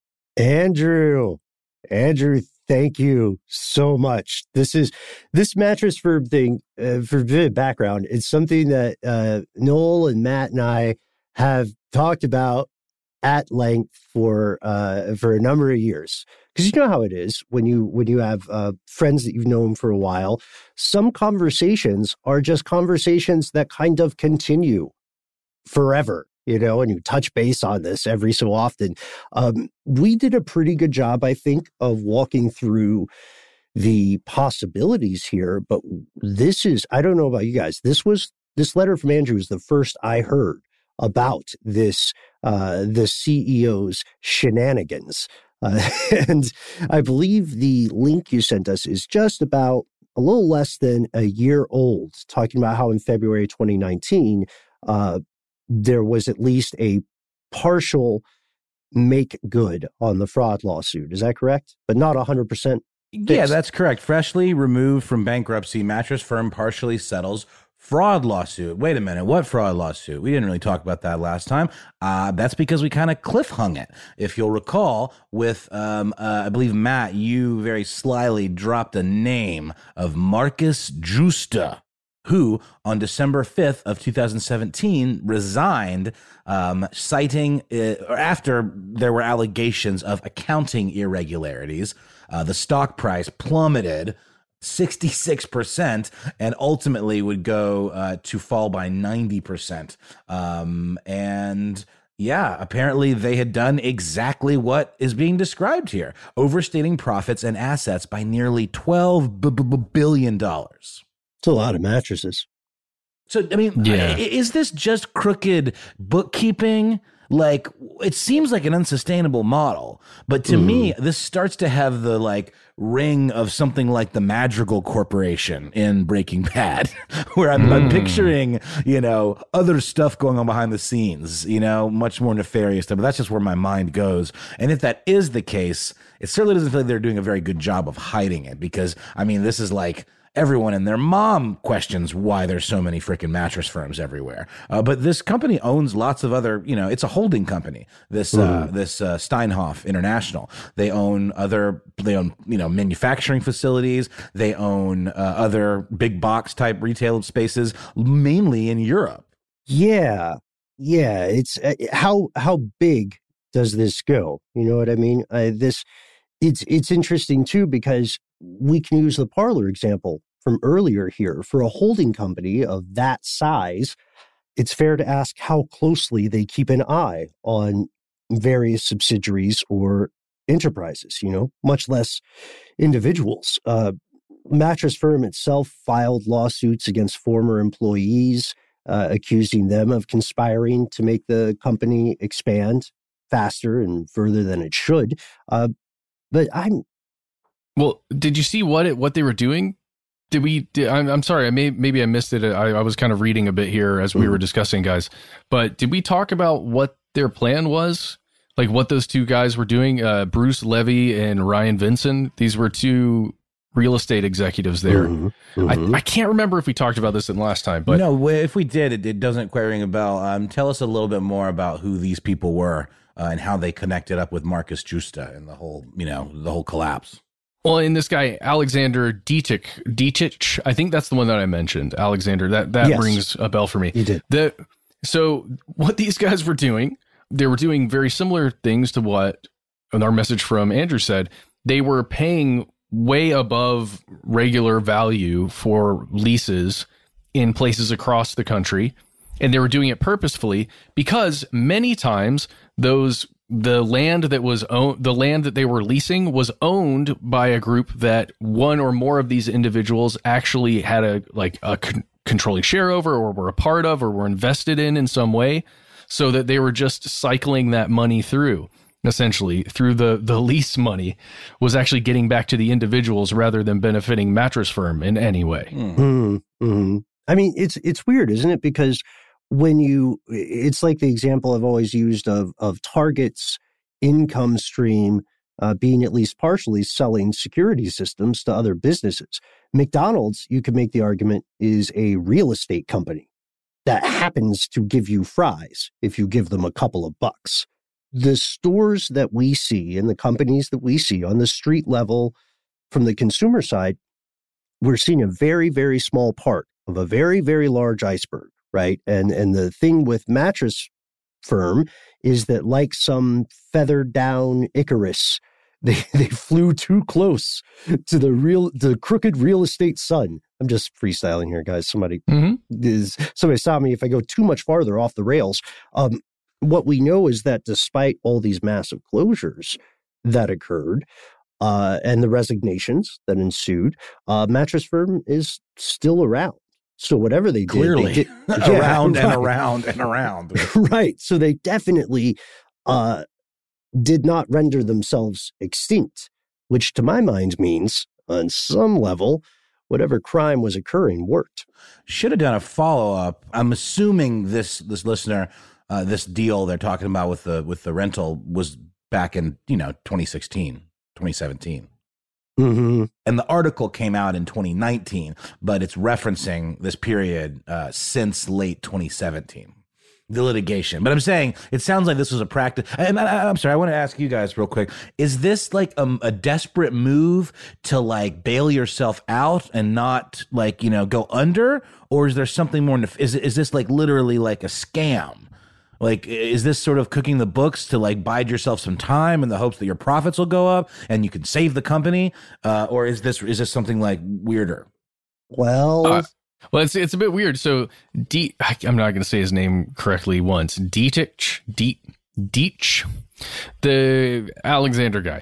Andrew. Andrew, thank you so much. This is this Mattress Firm thing, uh, for a bit of background, it's something that uh, Noel and Matt and I have talked about at length for uh, for a number of years. Because you know how it is when you when you have uh, friends that you've known for a while. Some conversations are just conversations that kind of continue forever. You know, and you touch base on this every so often. Um, we did a pretty good job, I think, of walking through the possibilities here. But this is, I don't know about you guys, this was, this letter from Andrew is the first I heard about this, uh, the C E O's shenanigans. Uh, and I believe the link you sent us is just about a little less than a year old, talking about how in February twenty nineteen, uh, there was at least a partial make good on the fraud lawsuit. Is that correct? But not one hundred percent fixed. Yeah, that's correct. Freshly removed from bankruptcy, Mattress Firm partially settles fraud lawsuit. Wait a minute. What fraud lawsuit? We didn't really talk about that last time. Uh, that's because we kind of cliff hung it. If you'll recall, with, um, uh, I believe, Matt, you very slyly dropped a name of Marcus Justa, who on December fifth of two thousand seventeen resigned, um, citing, uh, or after there were allegations of accounting irregularities. Uh, the stock price plummeted sixty-six percent and ultimately would go uh, to fall by ninety percent. Um, and yeah, apparently they had done exactly what is being described here, overstating profits and assets by nearly twelve billion dollars. It's a lot of mattresses. So, I mean, yeah. Is this just crooked bookkeeping? Like, it seems like an unsustainable model. But to mm. me, this starts to have the, like, ring of something like the Madrigal Corporation in Breaking Bad, where I'm, mm. I'm picturing, you know, other stuff going on behind the scenes, you know, much more nefarious stuff. But that's just where my mind goes. And if that is the case, it certainly doesn't feel like they're doing a very good job of hiding it. Because, I mean, this is like everyone and their mom questions why there's so many freaking mattress firms everywhere. Uh, but this company owns lots of other, you know, it's a holding company. This mm. uh, this uh, Steinhoff International. They own other, they own, you know, manufacturing facilities. They own uh, other big box type retail spaces, mainly in Europe. Yeah, yeah. It's uh, how how big does this go? You know what I mean? Uh, this it's it's interesting too, because we can use the Parler example from earlier here. For a holding company of that size, it's fair to ask how closely they keep an eye on various subsidiaries or enterprises, you know, much less individuals. Uh, Mattress Firm itself filed lawsuits against former employees, uh, accusing them of conspiring to make the company expand faster and further than it should. Uh, but I'm Well, did you see what it what they were doing? Did we? Did, I'm, I'm sorry, I may maybe I missed it. I, I was kind of reading a bit here as we mm. were discussing, guys. But did we talk about what their plan was? Like what those two guys were doing? Uh, Bruce Levy and Ryan Vinson. These were two real estate executives there. Mm-hmm. Mm-hmm. I, I can't remember if we talked about this in the last time, but no, if we did, it, it doesn't quite ring a bell. Um, tell us a little bit more about who these people were uh, and how they connected up with Marcus Justa and the whole, you know, the whole collapse. Well, in this guy, Alexander Dietrich, Dietrich, I think that's the one that I mentioned, Alexander. That that yes. rings a bell for me. You did. The, so what these guys were doing, they were doing very similar things to what our message from Andrew said. They were paying way above regular value for leases in places across the country. And they were doing it purposefully because many times those the land that was owned, the land that they were leasing was owned by a group that one or more of these individuals actually had a like a con- controlling share over, or were a part of, or were invested in in some way, so that they were just cycling that money through. Essentially, through the the lease money was actually getting back to the individuals rather than benefiting Mattress Firm in any way. Mm-hmm. Mm-hmm. I mean, it's it's weird, isn't it? Because when you, it's like the example I've always used of of Target's income stream uh, being at least partially selling security systems to other businesses. McDonald's, you could make the argument, is a real estate company that happens to give you fries if you give them a couple of bucks. The stores that we see and the companies that we see on the street level from the consumer side, we're seeing a very, very small part of a very, very large iceberg. Right. And and the thing with Mattress Firm is that, like some feathered down Icarus, they, they flew too close to the real the crooked real estate sun. I'm just freestyling here, guys. Somebody mm-hmm. is somebody stop me if I go too much farther off the rails. Um, what we know is that despite all these massive closures that occurred uh, and the resignations that ensued, uh, Mattress Firm is still around. So whatever they did, clearly they did, around yeah, and right. around and around. Right. So they definitely uh, did not render themselves extinct, which to my mind means on some level, whatever crime was occurring worked. Should have done a follow up. I'm assuming this this listener, uh, this deal they're talking about with the with the rental was back in, you know, twenty sixteen, twenty seventeen. Mm-hmm. And the article came out in twenty nineteen, but it's referencing this period uh, since late twenty seventeen, the litigation. But I'm saying it sounds like this was a practice. And I, I'm sorry, I want to ask you guys real quick. Is this like a, a desperate move to like bail yourself out and not like, you know, go under? Or is there something more? Nef- is, is this like literally like a scam? Like, is this sort of cooking the books to like bide yourself some time in the hopes that your profits will go up and you can save the company? Uh, or is this is this something like weirder? Well, uh, well, it's it's a bit weird. So, D, I'm not going to say his name correctly once. Dietrich, Diet, Dietsch, the Alexander guy.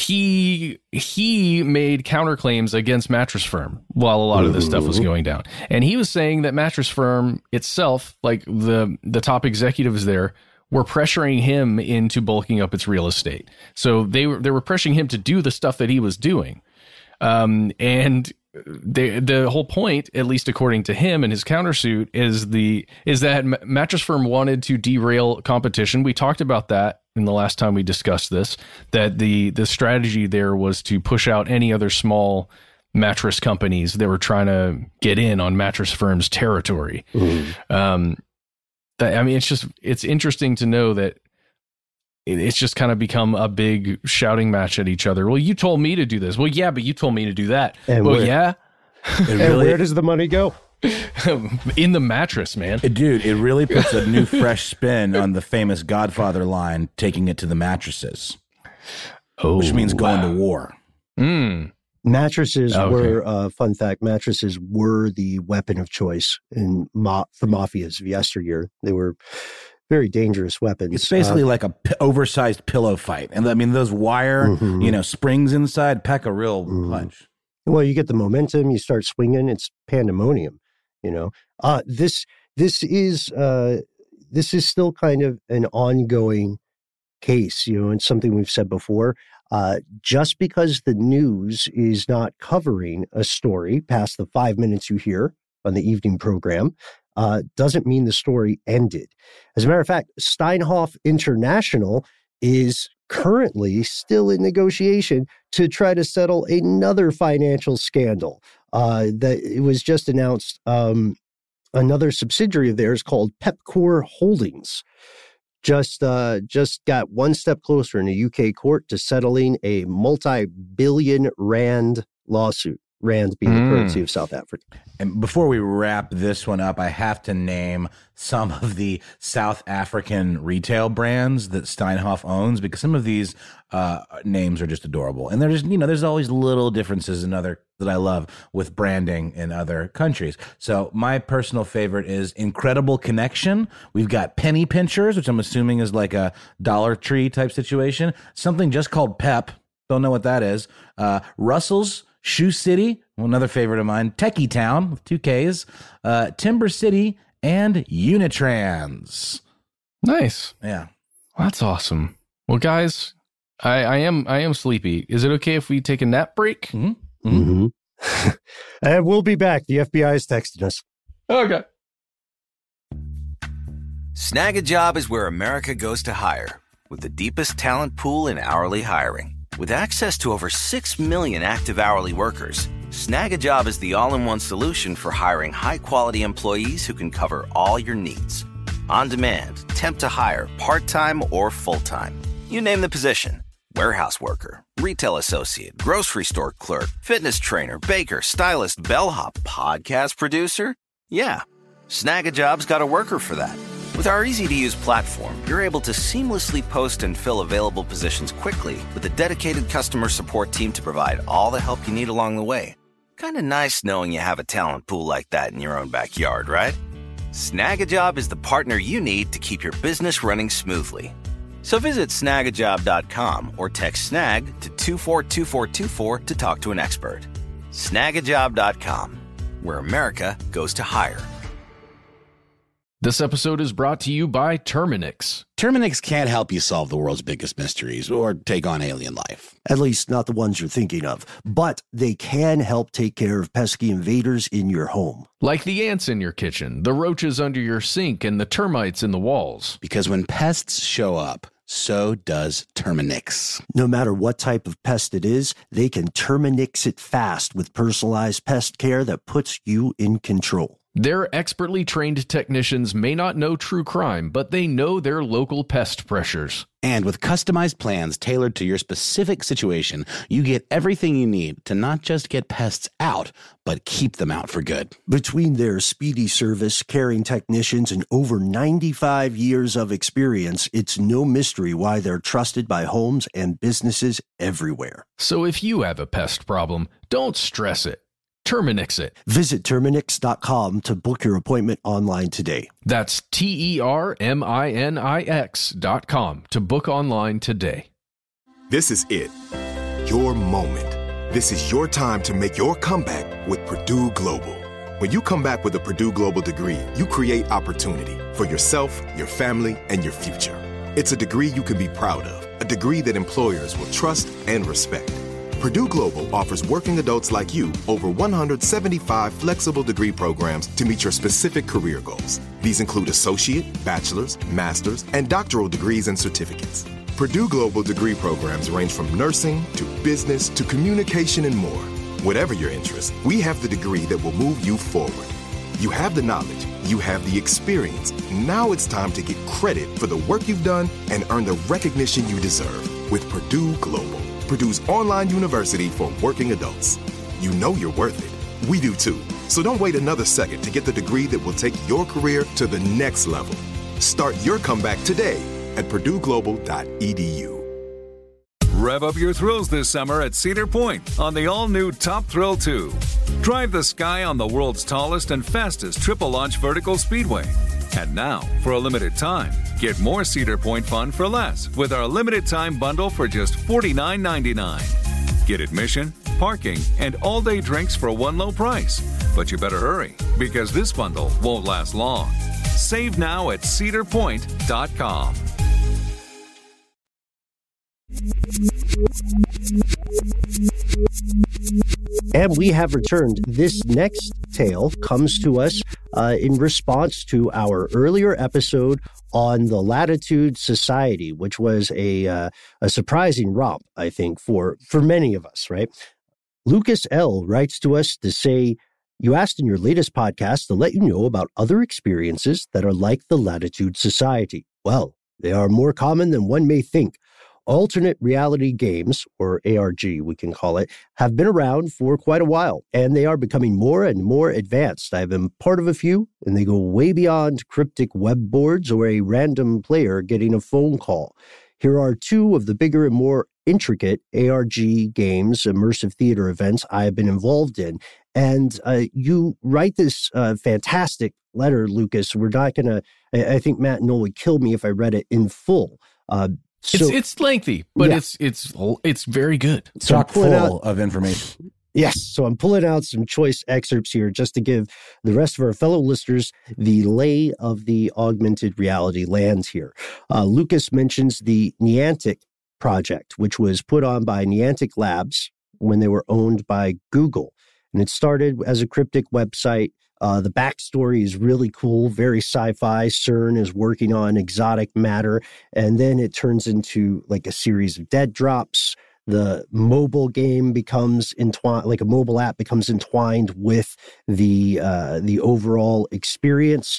He he made counterclaims against Mattress Firm while a lot of this stuff was going down, and he was saying that Mattress Firm itself, like the the top executives there, were pressuring him into bulking up its real estate. So they were they were pressuring him to do the stuff that he was doing, um, and. The the whole point, at least according to him and his countersuit, is the is that Mattress Firm wanted to derail competition. We talked about that in the last time we discussed this. That the the strategy there was to push out any other small mattress companies that were trying to get in on Mattress Firm's territory. Mm-hmm. Um, that, I mean, it's just, it's interesting to know that it, it's just kind of become a big shouting match at each other. Well, you told me to do this. Well, yeah, but you told me to do that. And well, where, yeah. And really, where does the money go? In the mattress, man. Dude, it really puts a new fresh spin on the famous Godfather line, taking it to the mattresses. Oh, which means going wow. to war. Mm. Mattresses okay. were, uh, fun fact, mattresses were the weapon of choice in ma- for mafias of yesteryear. They were very dangerous weapons. It's basically uh, like a p- oversized pillow fight. And I mean, those wire, mm-hmm. you know, springs inside pack a real mm-hmm. punch. Well, you get the momentum, you start swinging, it's pandemonium, you know. Uh, this this is uh, this is still kind of an ongoing case, you know, and something we've said before. Uh, just because the news is not covering a story past the five minutes you hear on the evening program, uh, doesn't mean the story ended. As a matter of fact, Steinhoff International is currently still in negotiation to try to settle another financial scandal. Uh, that it was just announced um, another subsidiary of theirs called Pepcor Holdings just uh, just got one step closer in a U K court to settling a multi-billion rand lawsuit. Rand being mm. the currency of South Africa. And before we wrap this one up, I have to name some of the South African retail brands that Steinhoff owns, because some of these uh, names are just adorable. And there's, you know, there's always little differences in other that I love with branding in other countries. So my personal favorite is Incredible Connection. We've got Penny Pinchers, which I'm assuming is like a Dollar Tree type situation. Something just called Pep. Don't know what that is. Uh, Russell's Shoe City, another favorite of mine, Techie Town with two Ks, uh, Timber City, and Unitrans. Nice. Yeah. Well, that's awesome. Well, guys, I, I am I am sleepy. Is it okay if we take a nap break? Mm-hmm. Mm-hmm. And we'll be back. The F B I is texting us. Okay. Snag a Job is where America goes to hire, with the deepest talent pool in hourly hiring. With access to over six million active hourly workers, Snag a Job is the all-in-one solution for hiring high-quality employees who can cover all your needs. On demand, temp to hire, part-time or full-time. You name the position. Warehouse worker, retail associate, grocery store clerk, fitness trainer, baker, stylist, bellhop, podcast producer. Yeah, Snag a Job's got a worker for that. With our easy-to-use platform, you're able to seamlessly post and fill available positions quickly with a dedicated customer support team to provide all the help you need along the way. Kind of nice knowing you have a talent pool like that in your own backyard, right? Snag a Job is the partner you need to keep your business running smoothly. So visit snag a job dot com or text SNAG to two four two four two four to talk to an expert. snag a job dot com, where America goes to hire. This episode is brought to you by Terminix. Terminix can't help you solve the world's biggest mysteries or take on alien life. At least not the ones you're thinking of. But they can help take care of pesky invaders in your home. Like the ants in your kitchen, the roaches under your sink, and the termites in the walls. Because when pests show up, so does Terminix. No matter what type of pest it is, they can Terminix it fast with personalized pest care that puts you in control. Their expertly trained technicians may not know true crime, but they know their local pest pressures. And with customized plans tailored to your specific situation, you get everything you need to not just get pests out, but keep them out for good. Between their speedy service, caring technicians, and over ninety-five years of experience, it's no mystery why they're trusted by homes and businesses everywhere. So if you have a pest problem, don't stress it. Terminix it. Visit Terminix dot com to book your appointment online today. That's T E R M I N I X dot com to book online today. This is it. Your moment. This is your time to make your comeback with Purdue Global. When you come back with a Purdue Global degree, you create opportunity for yourself, your family, and your future. It's a degree you can be proud of, a degree that employers will trust and respect. Purdue Global offers working adults like you over one hundred seventy-five flexible degree programs to meet your specific career goals. These include associate, bachelor's, master's, and doctoral degrees and certificates. Purdue Global degree programs range from nursing to business to communication and more. Whatever your interest, we have the degree that will move you forward. You have the knowledge, you have the experience. Now it's time to get credit for the work you've done and earn the recognition you deserve with Purdue Global, Purdue's online university for working adults. You know you're worth it. We do too. So don't wait another second to get the degree that will take your career to the next level. Start your comeback today at purdue global dot e d u. Rev up your thrills this summer at Cedar Point on the all-new Top Thrill two. Drive the sky on the world's tallest and fastest triple-launch vertical speedway. And now, for a limited time, get more Cedar Point fun for less with our limited-time bundle for just forty-nine ninety-nine. Get admission, parking, and all-day drinks for one low price. But you better hurry, because this bundle won't last long. Save now at cedar point dot com. And we have returned. This next tale comes to us uh, in response to our earlier episode on the Latitude Society, which was a uh, a surprising romp, I think, for, for many of us, right? Lucas L. writes to us to say, you asked in your latest podcast to let you know about other experiences that are like the Latitude Society. Well, they are more common than one may think. Alternate reality games, or A R G we can call it, have been around for quite a while, and they are becoming more and more advanced. I've been part of a few, and they go way beyond cryptic web boards or a random player getting a phone call. Here are two of the bigger and more intricate A R G games, immersive theater events I have been involved in. And uh, you write this uh, fantastic letter, Lucas. We're not going to, I think Matt and Noel would kill me if I read it in full. Uh, So, it's it's lengthy, but yeah. it's it's it's very good. So Chock full out, of information. Yes, so I'm pulling out some choice excerpts here just to give the rest of our fellow listeners the lay of the augmented reality lands here. Uh, Lucas mentions the Niantic project, which was put on by Niantic Labs when they were owned by Google. And it started as a cryptic website. Uh, the backstory is really cool, very sci-fi. CERN is working on exotic matter, and then it turns into like a series of dead drops. The mobile game becomes entwined, like a mobile app becomes entwined with the uh, the overall experience,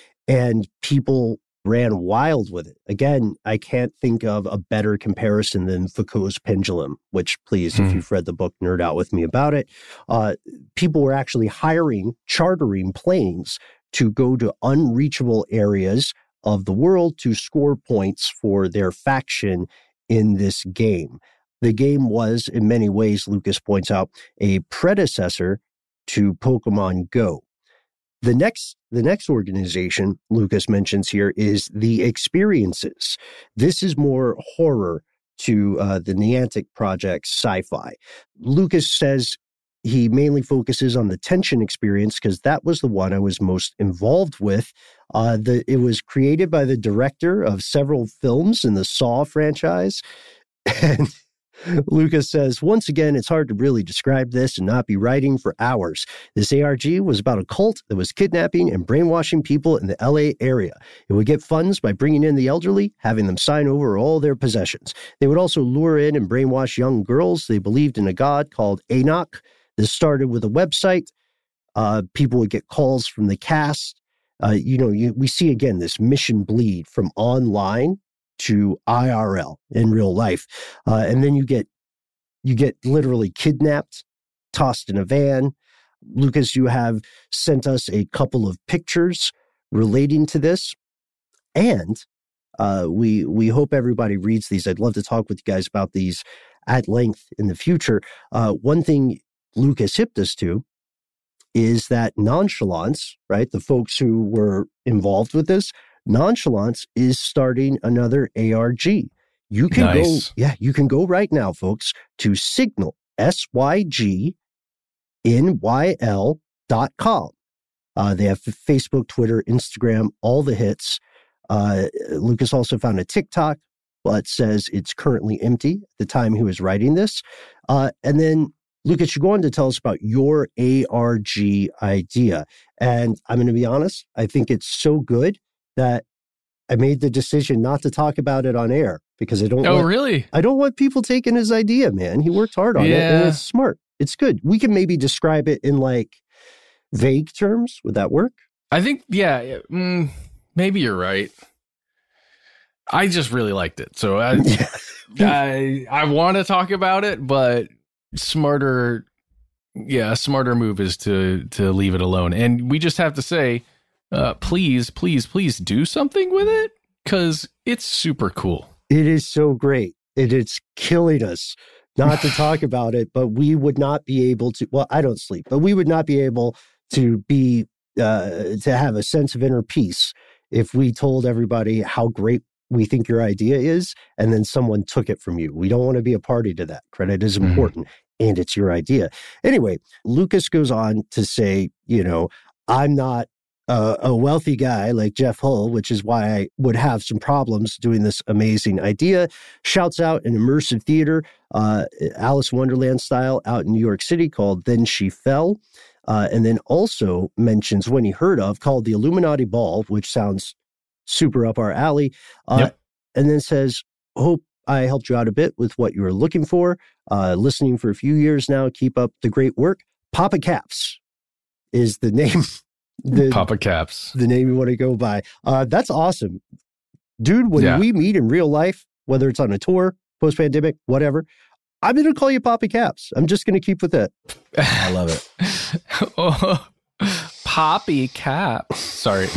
and people ran wild with it. Again, I can't think of a better comparison than Foucault's Pendulum, which, please, hmm. if you've read the book, nerd out with me about it. Uh, people were actually hiring, chartering planes to go to unreachable areas of the world to score points for their faction in this game. The game was, in many ways, Lucas points out, a predecessor to Pokemon Go. The next the next organization Lucas mentions here is The Experiences. This is more horror to uh, the Niantic project's sci-fi. Lucas says he mainly focuses on the tension experience because that was the one I was most involved with. Uh, the, it was created by the director of several films in the Saw franchise. And Lucas says, once again, it's hard to really describe this and not be writing for hours. This A R G was about a cult that was kidnapping and brainwashing people in the L A area. It would get funds by bringing in the elderly, having them sign over all their possessions. They would also lure in and brainwash young girls. They believed in a god called Enoch. This started with a website. Uh, people would get calls from the cast. Uh, you know, you, we see again this mission bleed from online to I R L in real life. Uh, and then you get you get literally kidnapped, tossed in a van. Lucas, you have sent us a couple of pictures relating to this. And uh, we we hope everybody reads these. I'd love to talk with you guys about these at length in the future. Uh, one thing Lucas hipped us to is that Nonchalance, right, the folks who were involved with this, Nonchalance is starting another A R G. You can nice. go, yeah, you can go right now, folks, to Signal, S Y G N Y L dot com. Uh, they have Facebook, Twitter, Instagram, all the hits. Uh, Lucas also found a TikTok, but says it's currently empty at the time he was writing this. Uh, and then, Lucas, you're going to tell us about your A R G idea. And I'm going to be honest, I think it's so good that I made the decision not to talk about it on air because I don't Oh, want, really? I don't want people taking his idea, man. He worked hard on yeah. it, and it's smart. It's good. We can maybe describe it in like vague terms. Would that work? I think, yeah, mm, maybe you're right. I just really liked it. So I, I, I want to talk about it, but smarter, yeah, a smarter move is to, to leave it alone. And we just have to say, uh, please, please, please do something with it because it's super cool. It is so great. It, it's killing us not to talk about it, but we would not be able to, well, I don't sleep, but we would not be able to be, uh, to have a sense of inner peace if we told everybody how great we think your idea is, and then someone took it from you. We don't want to be a party to that. Credit is important, mm-hmm. and it's your idea. Anyway, Lucas goes on to say, you know, I'm not uh, a wealthy guy like Jeff Hull, which is why I would have some problems doing this amazing idea. Shouts out an immersive theater, uh, Alice in Wonderland style, out in New York City called Then She Fell. Uh, and then also mentions one he heard of called the Illuminati Ball, which sounds super up our alley. Uh, yep. And then says, hope I helped you out a bit with what you were looking for. Uh, listening for a few years now. Keep up the great work. Papa Caps is the name. The, Papa Caps. The name you want to go by. Uh, that's awesome. Dude, when yeah. we meet in real life, whether it's on a tour, post-pandemic, whatever, I'm going to call you Papa Caps. I'm just going to keep with it. I love it. oh, Poppy Caps. Sorry.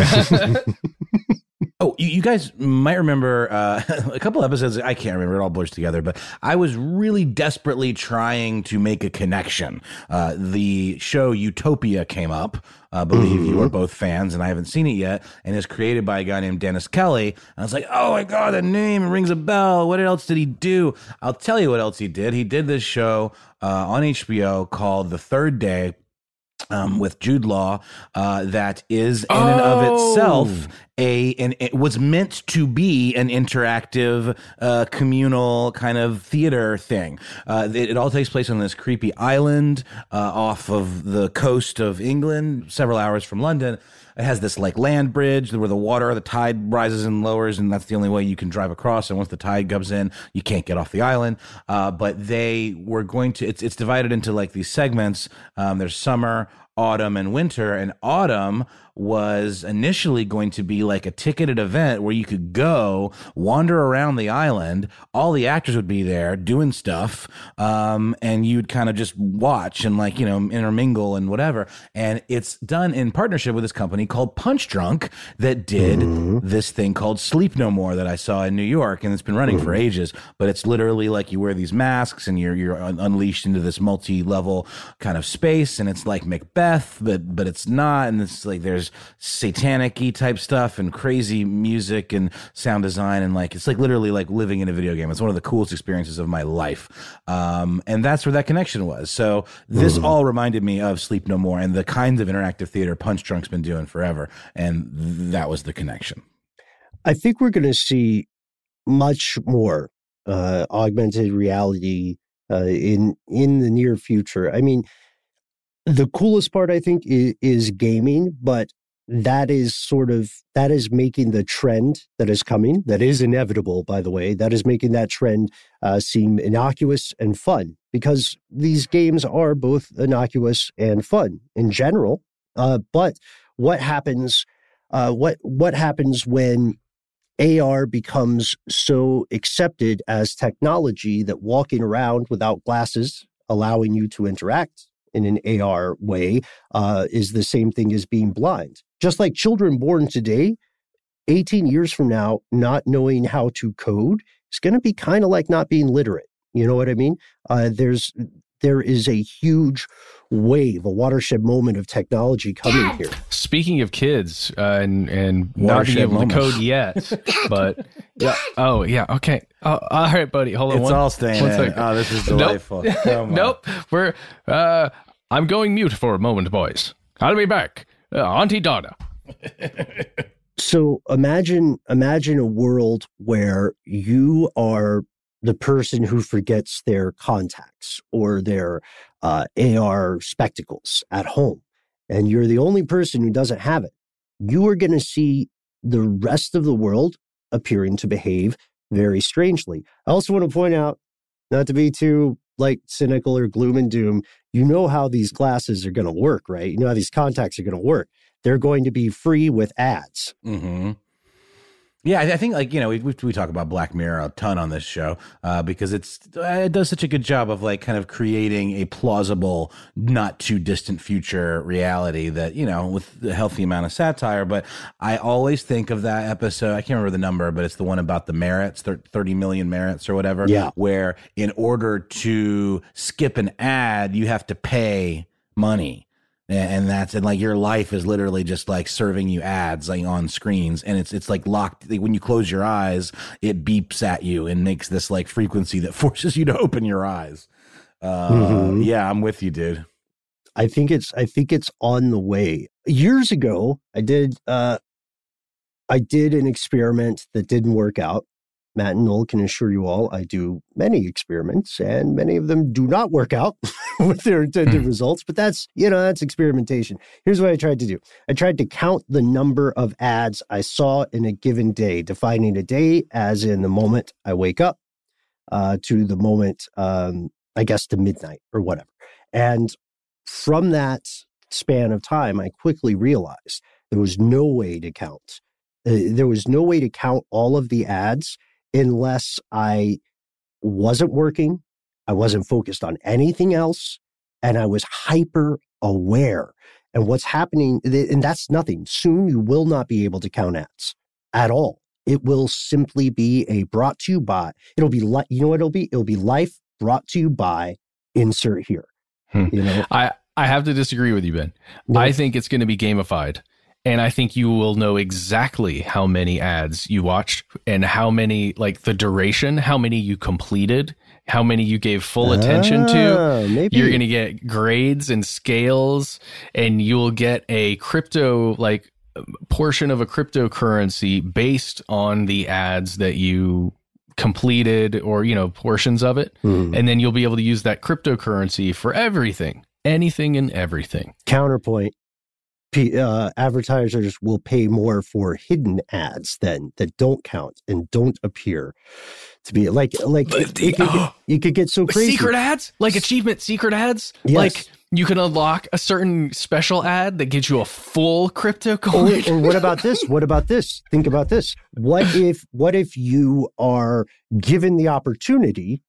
Oh, you, you guys might remember uh, a couple episodes. I can't remember. It all blurs together. But I was really desperately trying to make a connection. Uh, the show Utopia came up. I believe mm-hmm. you are both fans, and I haven't seen it yet. And it's created by a guy named Dennis Kelly. And I was like, oh, my God, the name rings a bell. What else did he do? I'll tell you what else he did. He did this show uh, on H B O called The Third Day. Um, with Jude Law, uh, that is in oh. and of itself a, and it was meant to be an interactive, uh, communal kind of theater thing. Uh, it, it all takes place on this creepy island uh, off of the coast of England, several hours from London. It has this like land bridge where the water, the tide rises and lowers, and that's the only way you can drive across. And once the tide comes in, you can't get off the island. Uh, but they were going to, it's, it's divided into like these segments. Um, there's summer, autumn, and winter. And autumn was initially going to be like a ticketed event where you could go wander around the island. All the actors would be there doing stuff. Um, and you'd kind of just watch and like, you know, intermingle and whatever. And it's done in partnership with this company called Punch Drunk that did mm-hmm. this thing called Sleep No More that I saw in New York. And it's been running mm-hmm. for ages, but it's literally like you wear these masks and you're, you're un- unleashed into this multi-level kind of space. And it's like Macbeth, but, but it's not. And it's like, there's satanic-y type stuff and crazy music and sound design, and like it's like literally like living in a video game. It's one of the coolest experiences of my life, um, and that's where that connection was. So this mm. all reminded me of Sleep No More and the kinds of interactive theater Punch Drunk's been doing forever, and that was the connection. I think we're going to see much more uh, augmented reality uh, in in the near future. I mean, the coolest part I think is, is gaming, but that is sort of, that is making the trend that is coming, that is inevitable, by the way, that is making that trend uh, seem innocuous and fun, because these games are both innocuous and fun in general. Uh, but what happens, uh, what what happens when A R becomes so accepted as technology that walking around without glasses, allowing you to interact in an A R way, uh, is the same thing as being blind. Just like children born today, eighteen years from now, not knowing how to code is going to be kind of like not being literate. You know what I mean? Uh, there's there is a huge wave, a watershed moment of technology coming Dad. here. Speaking of kids uh, and and not being able moment. to code yet, but yeah, oh yeah, okay. Oh, all right, buddy, hold on. It's one, all staying in. Second. Oh, this is delightful. Nope, nope. We're uh, I'm going mute for a moment, boys. I'll be back. Uh, Auntie Donna. So imagine imagine a world where you are the person who forgets their contacts or their uh, A R spectacles at home, and you're the only person who doesn't have it. You are going to see the rest of the world appearing to behave very strangely. I also want to point out, not to be too like cynical or gloom and doom, you know how these glasses are going to work, right? You know how these contacts are going to work. They're going to be free with ads. Mm-hmm. Yeah, I think like, you know, we we talk about Black Mirror a ton on this show uh, because it's it does such a good job of like kind of creating a plausible, not too distant future reality that, you know, with a healthy amount of satire. But I always think of that episode. I can't remember the number, but it's the one about the merits, thirty million merits or whatever. Yeah. Where in order to skip an ad, you have to pay money. And that's and like your life is literally just like serving you ads like on screens, and it's it's like locked. Like when you close your eyes, it beeps at you and makes this like frequency that forces you to open your eyes. Uh, mm-hmm. Yeah, I'm with you, dude. I think it's I think it's on the way. Years ago, I did uh, I did an experiment that didn't work out. Matt and Noel can assure you all, I do many experiments, and many of them do not work out with their intended results. But that's, you know, that's experimentation. Here's what I tried to do. I tried to count the number of ads I saw in a given day, defining a day as in the moment I wake up uh, to the moment, um, I guess, to midnight or whatever. And from that span of time, I quickly realized there was no way to count. Uh, there was no way to count all of the ads unless I wasn't working, I wasn't focused on anything else, and I was hyper aware. And what's happening, and that's nothing. Soon you will not be able to count ads at all. It will simply be a brought to you by, it'll be, li- you know what it'll be? It'll be life brought to you by insert here. Hmm. You know, I, I have to disagree with you, Ben. No. I think it's going to be gamified. And I think you will know exactly how many ads you watched and how many, like the duration, how many you completed, how many you gave full attention to. Maybe. You're going to get grades and scales, and you'll get a crypto, like portion of a cryptocurrency based on the ads that you completed or, you know, portions of it. Mm. And then you'll be able to use that cryptocurrency for everything, anything and everything. Counterpoint. Uh, advertisers will pay more for hidden ads than that don't count and don't appear to be like like it, the, it could, oh, you could get so crazy. Secret ads, like achievement secret ads, yes. Like you can unlock a certain special ad that gives you a full crypto coin. Or, or what about this? What about this? Think about this. What if what if you are given the opportunity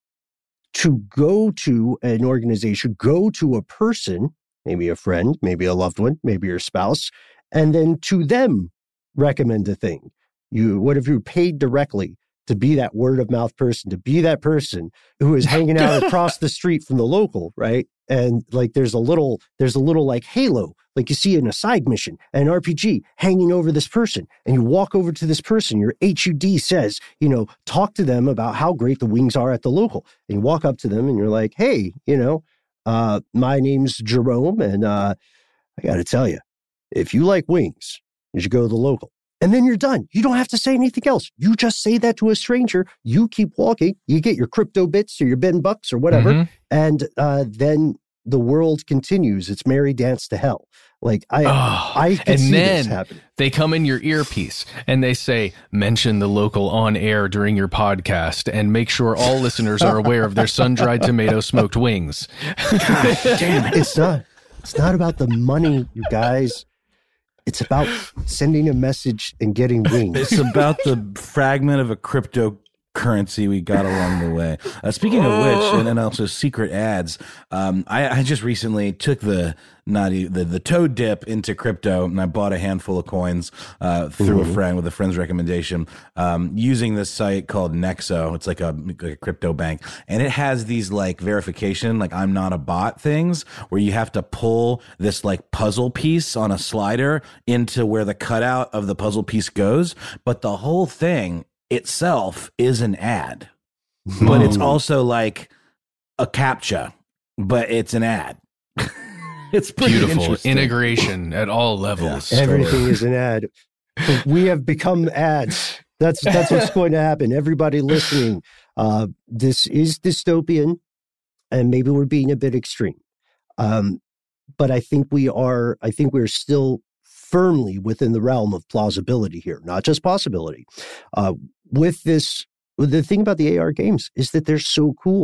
to go to an organization, go to a person, maybe a friend, maybe a loved one, maybe your spouse, and then to them recommend a thing. You, what if you're paid directly to be that word of mouth person, to be that person who is hanging out across the street from the local, right? And like there's a little, there's a little like halo, like you see in a side mission, an R P G hanging over this person, and you walk over to this person, your H U D says, you know, talk to them about how great the wings are at the local. And you walk up to them and you're like, hey, you know, Uh, my name's Jerome, and uh, I got to tell you, if you like wings, you should go to the local. And then you're done. You don't have to say anything else. You just say that to a stranger. You keep walking. You get your crypto bits or your Ben Bucks or whatever, mm-hmm. and uh, then the world continues. It's merry dance to hell. Like I, oh, I can and see then this happen. They come in your earpiece and they say, mention the local on air during your podcast and make sure all listeners are aware of their sun-dried tomato smoked wings. God damn it. It's not, it's not about the money, you guys. It's about sending a message and getting wings. It's about the fragment of a crypto currency we got along the way. Uh, speaking of which, and then also secret ads, um, I, I just recently took the not the the toe dip into crypto, and I bought a handful of coins uh, through mm-hmm. a friend with a friend's recommendation, um, using this site called Nexo. It's like a, like a crypto bank, and it has these like verification, like I'm not a bot things, where you have to pull this like puzzle piece on a slider into where the cutout of the puzzle piece goes, but the whole thing itself is an ad, but it's also like a CAPTCHA, but it's an ad. It's pretty beautiful integration at all levels. Yeah, everything is an ad. We have become ads. That's that's what's going to happen. Everybody listening, uh, this is dystopian, and maybe we're being a bit extreme, um, but I think we are. I think we're still firmly within the realm of plausibility here, not just possibility. Uh, with this, the thing about the A R games is that they're so cool.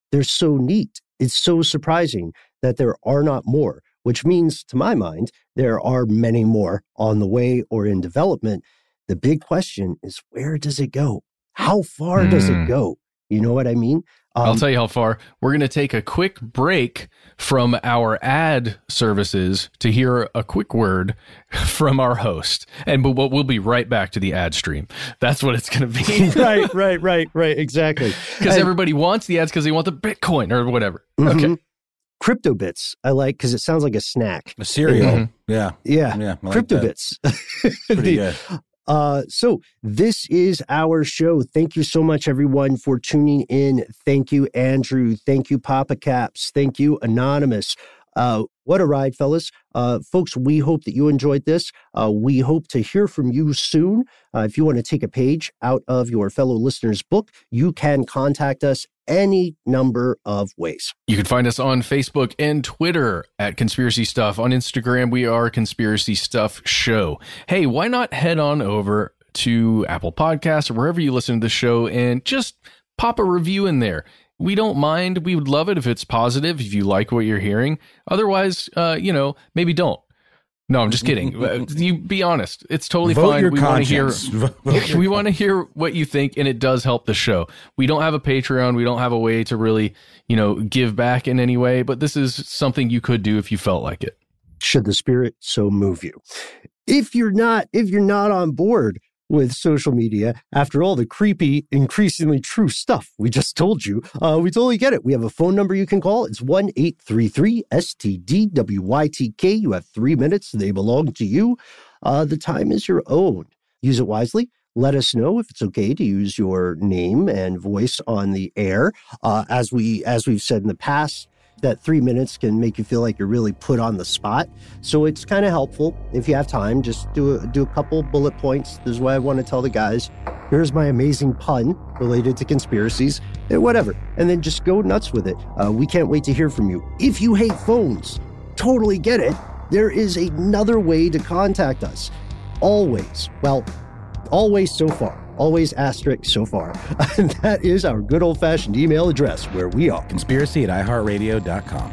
they're so neat. It's so surprising that there are not more, which means, to my mind, there are many more on the way or in development. The big question is, where does it go? How far mm. does it go? You know what I mean? Um, I'll tell you how far. We're going to take a quick break from our ad services to hear a quick word from our host. And but we'll be right back to the ad stream. That's what it's going to be. right, right, right, right. Exactly. Because everybody wants the ads because they want the Bitcoin or whatever. Mm-hmm. Okay. Crypto Bits, I like because it sounds like a snack. A cereal. Mm-hmm. Yeah. Yeah. yeah Crypto like Bits. Pretty good. Uh, so this is our show. Thank you so much, everyone, for tuning in. Thank you, Andrew. Thank you, Papa Caps. Thank you, Anonymous. Uh, what a ride, fellas. Uh, folks, we hope that you enjoyed this. Uh, we hope to hear from you soon. Uh, if you want to take a page out of your fellow listeners' book, you can contact us any number of ways. You can find us on Facebook and Twitter at Conspiracy Stuff. On Instagram, we are Conspiracy Stuff Show. Hey, why not head on over to Apple Podcasts or wherever you listen to the show and just pop a review in there. We don't mind. We would love it if it's positive, if you like what you're hearing. Otherwise, uh, you know, maybe don't. No, I'm just kidding. You be honest. It's totally Vote fine. your We want to hear conscience. we want to hear what you think, and it does help the show. We don't have a Patreon. We don't have a way to really, you know, give back in any way, but this is something you could do if you felt like it. Should the spirit so move you. If you're not, if you're not on board with social media, after all the creepy, increasingly true stuff we just told you, uh, we totally get it. We have a phone number you can call. It's one eight three three S T D W Y T K. You have three minutes. They belong to you. Uh, the time is your own. Use it wisely. Let us know if it's okay to use your name and voice on the air. Uh, as we, as we've said in the past, that three minutes can make you feel like you're really put on the spot. So it's kind of helpful. If you have time, just do a, do a couple bullet points. This is what I want to tell the guys. Here's my amazing pun related to conspiracies, and whatever. And then just go nuts with it. Uh, we can't wait to hear from you. If you hate phones, totally get it. There is another way to contact us. Always. Well, always so far. Always asterisk so far. And that is our good old-fashioned email address where we are. Conspiracy at i heart radio dot com.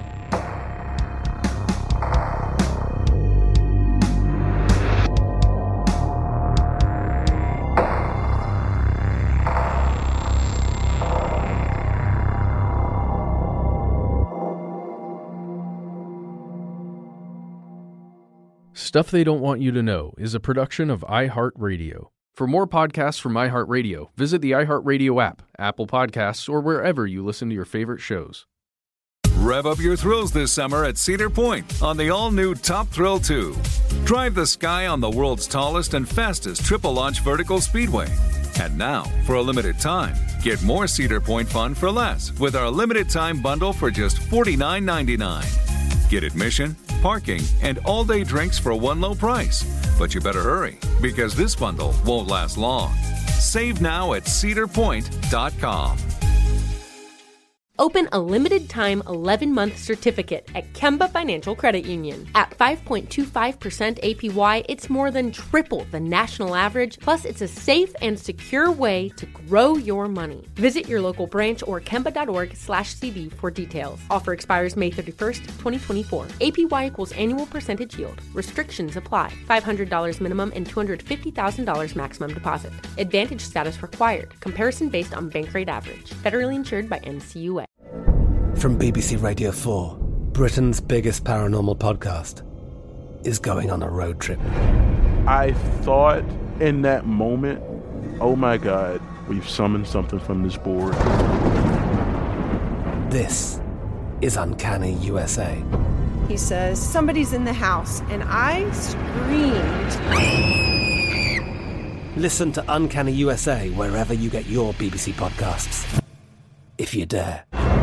Stuff They Don't Want You to Know is a production of iHeartRadio. For more podcasts from iHeartRadio, visit the iHeartRadio app, Apple Podcasts, or wherever you listen to your favorite shows. Rev up your thrills this summer at Cedar Point on the all-new Top Thrill two. Drive the sky on the world's tallest and fastest triple-launch vertical speedway. And now, for a limited time, get more Cedar Point fun for less with our limited-time bundle for just forty-nine ninety-nine. Get admission, parking, and all-day drinks for one low price. But you better hurry, because this bundle won't last long. Save now at cedar point dot com. Open a limited-time eleven-month certificate at Kemba Financial Credit Union. At five point two five percent A P Y, it's more than triple the national average, plus it's a safe and secure way to grow your money. Visit your local branch or kemba.org slash CD for details. Offer expires May thirty-first, twenty twenty-four. A P Y equals annual percentage yield. Restrictions apply. five hundred dollars minimum and two hundred fifty thousand dollars maximum deposit. Advantage status required. Comparison based on bank rate average. Federally insured by N C U A. From B B C Radio four, Britain's biggest paranormal podcast is going on a road trip. I thought in that moment, oh my God, we've summoned something from this board. This is Uncanny U S A. He says, somebody's in the house, and I screamed. Listen to Uncanny U S A wherever you get your B B C podcasts, if you dare.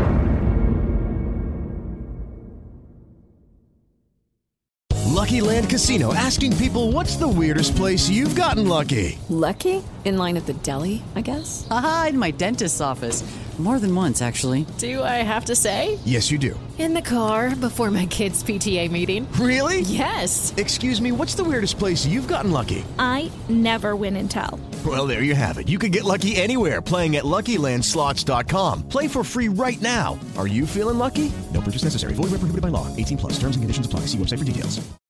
Lucky Land Casino, asking people, what's the weirdest place you've gotten lucky? Lucky? In line at the deli, I guess? Aha, in my dentist's office. More than once, actually. Do I have to say? Yes, you do. In the car before my kids' P T A meeting. Really? Yes. Excuse me, what's the weirdest place you've gotten lucky? I never win and tell. Well, there you have it. You can get lucky anywhere, playing at Lucky Land Slots dot com. Play for free right now. Are you feeling lucky? No purchase necessary. Void where prohibited by law. eighteen plus. Terms and conditions apply. See website for details.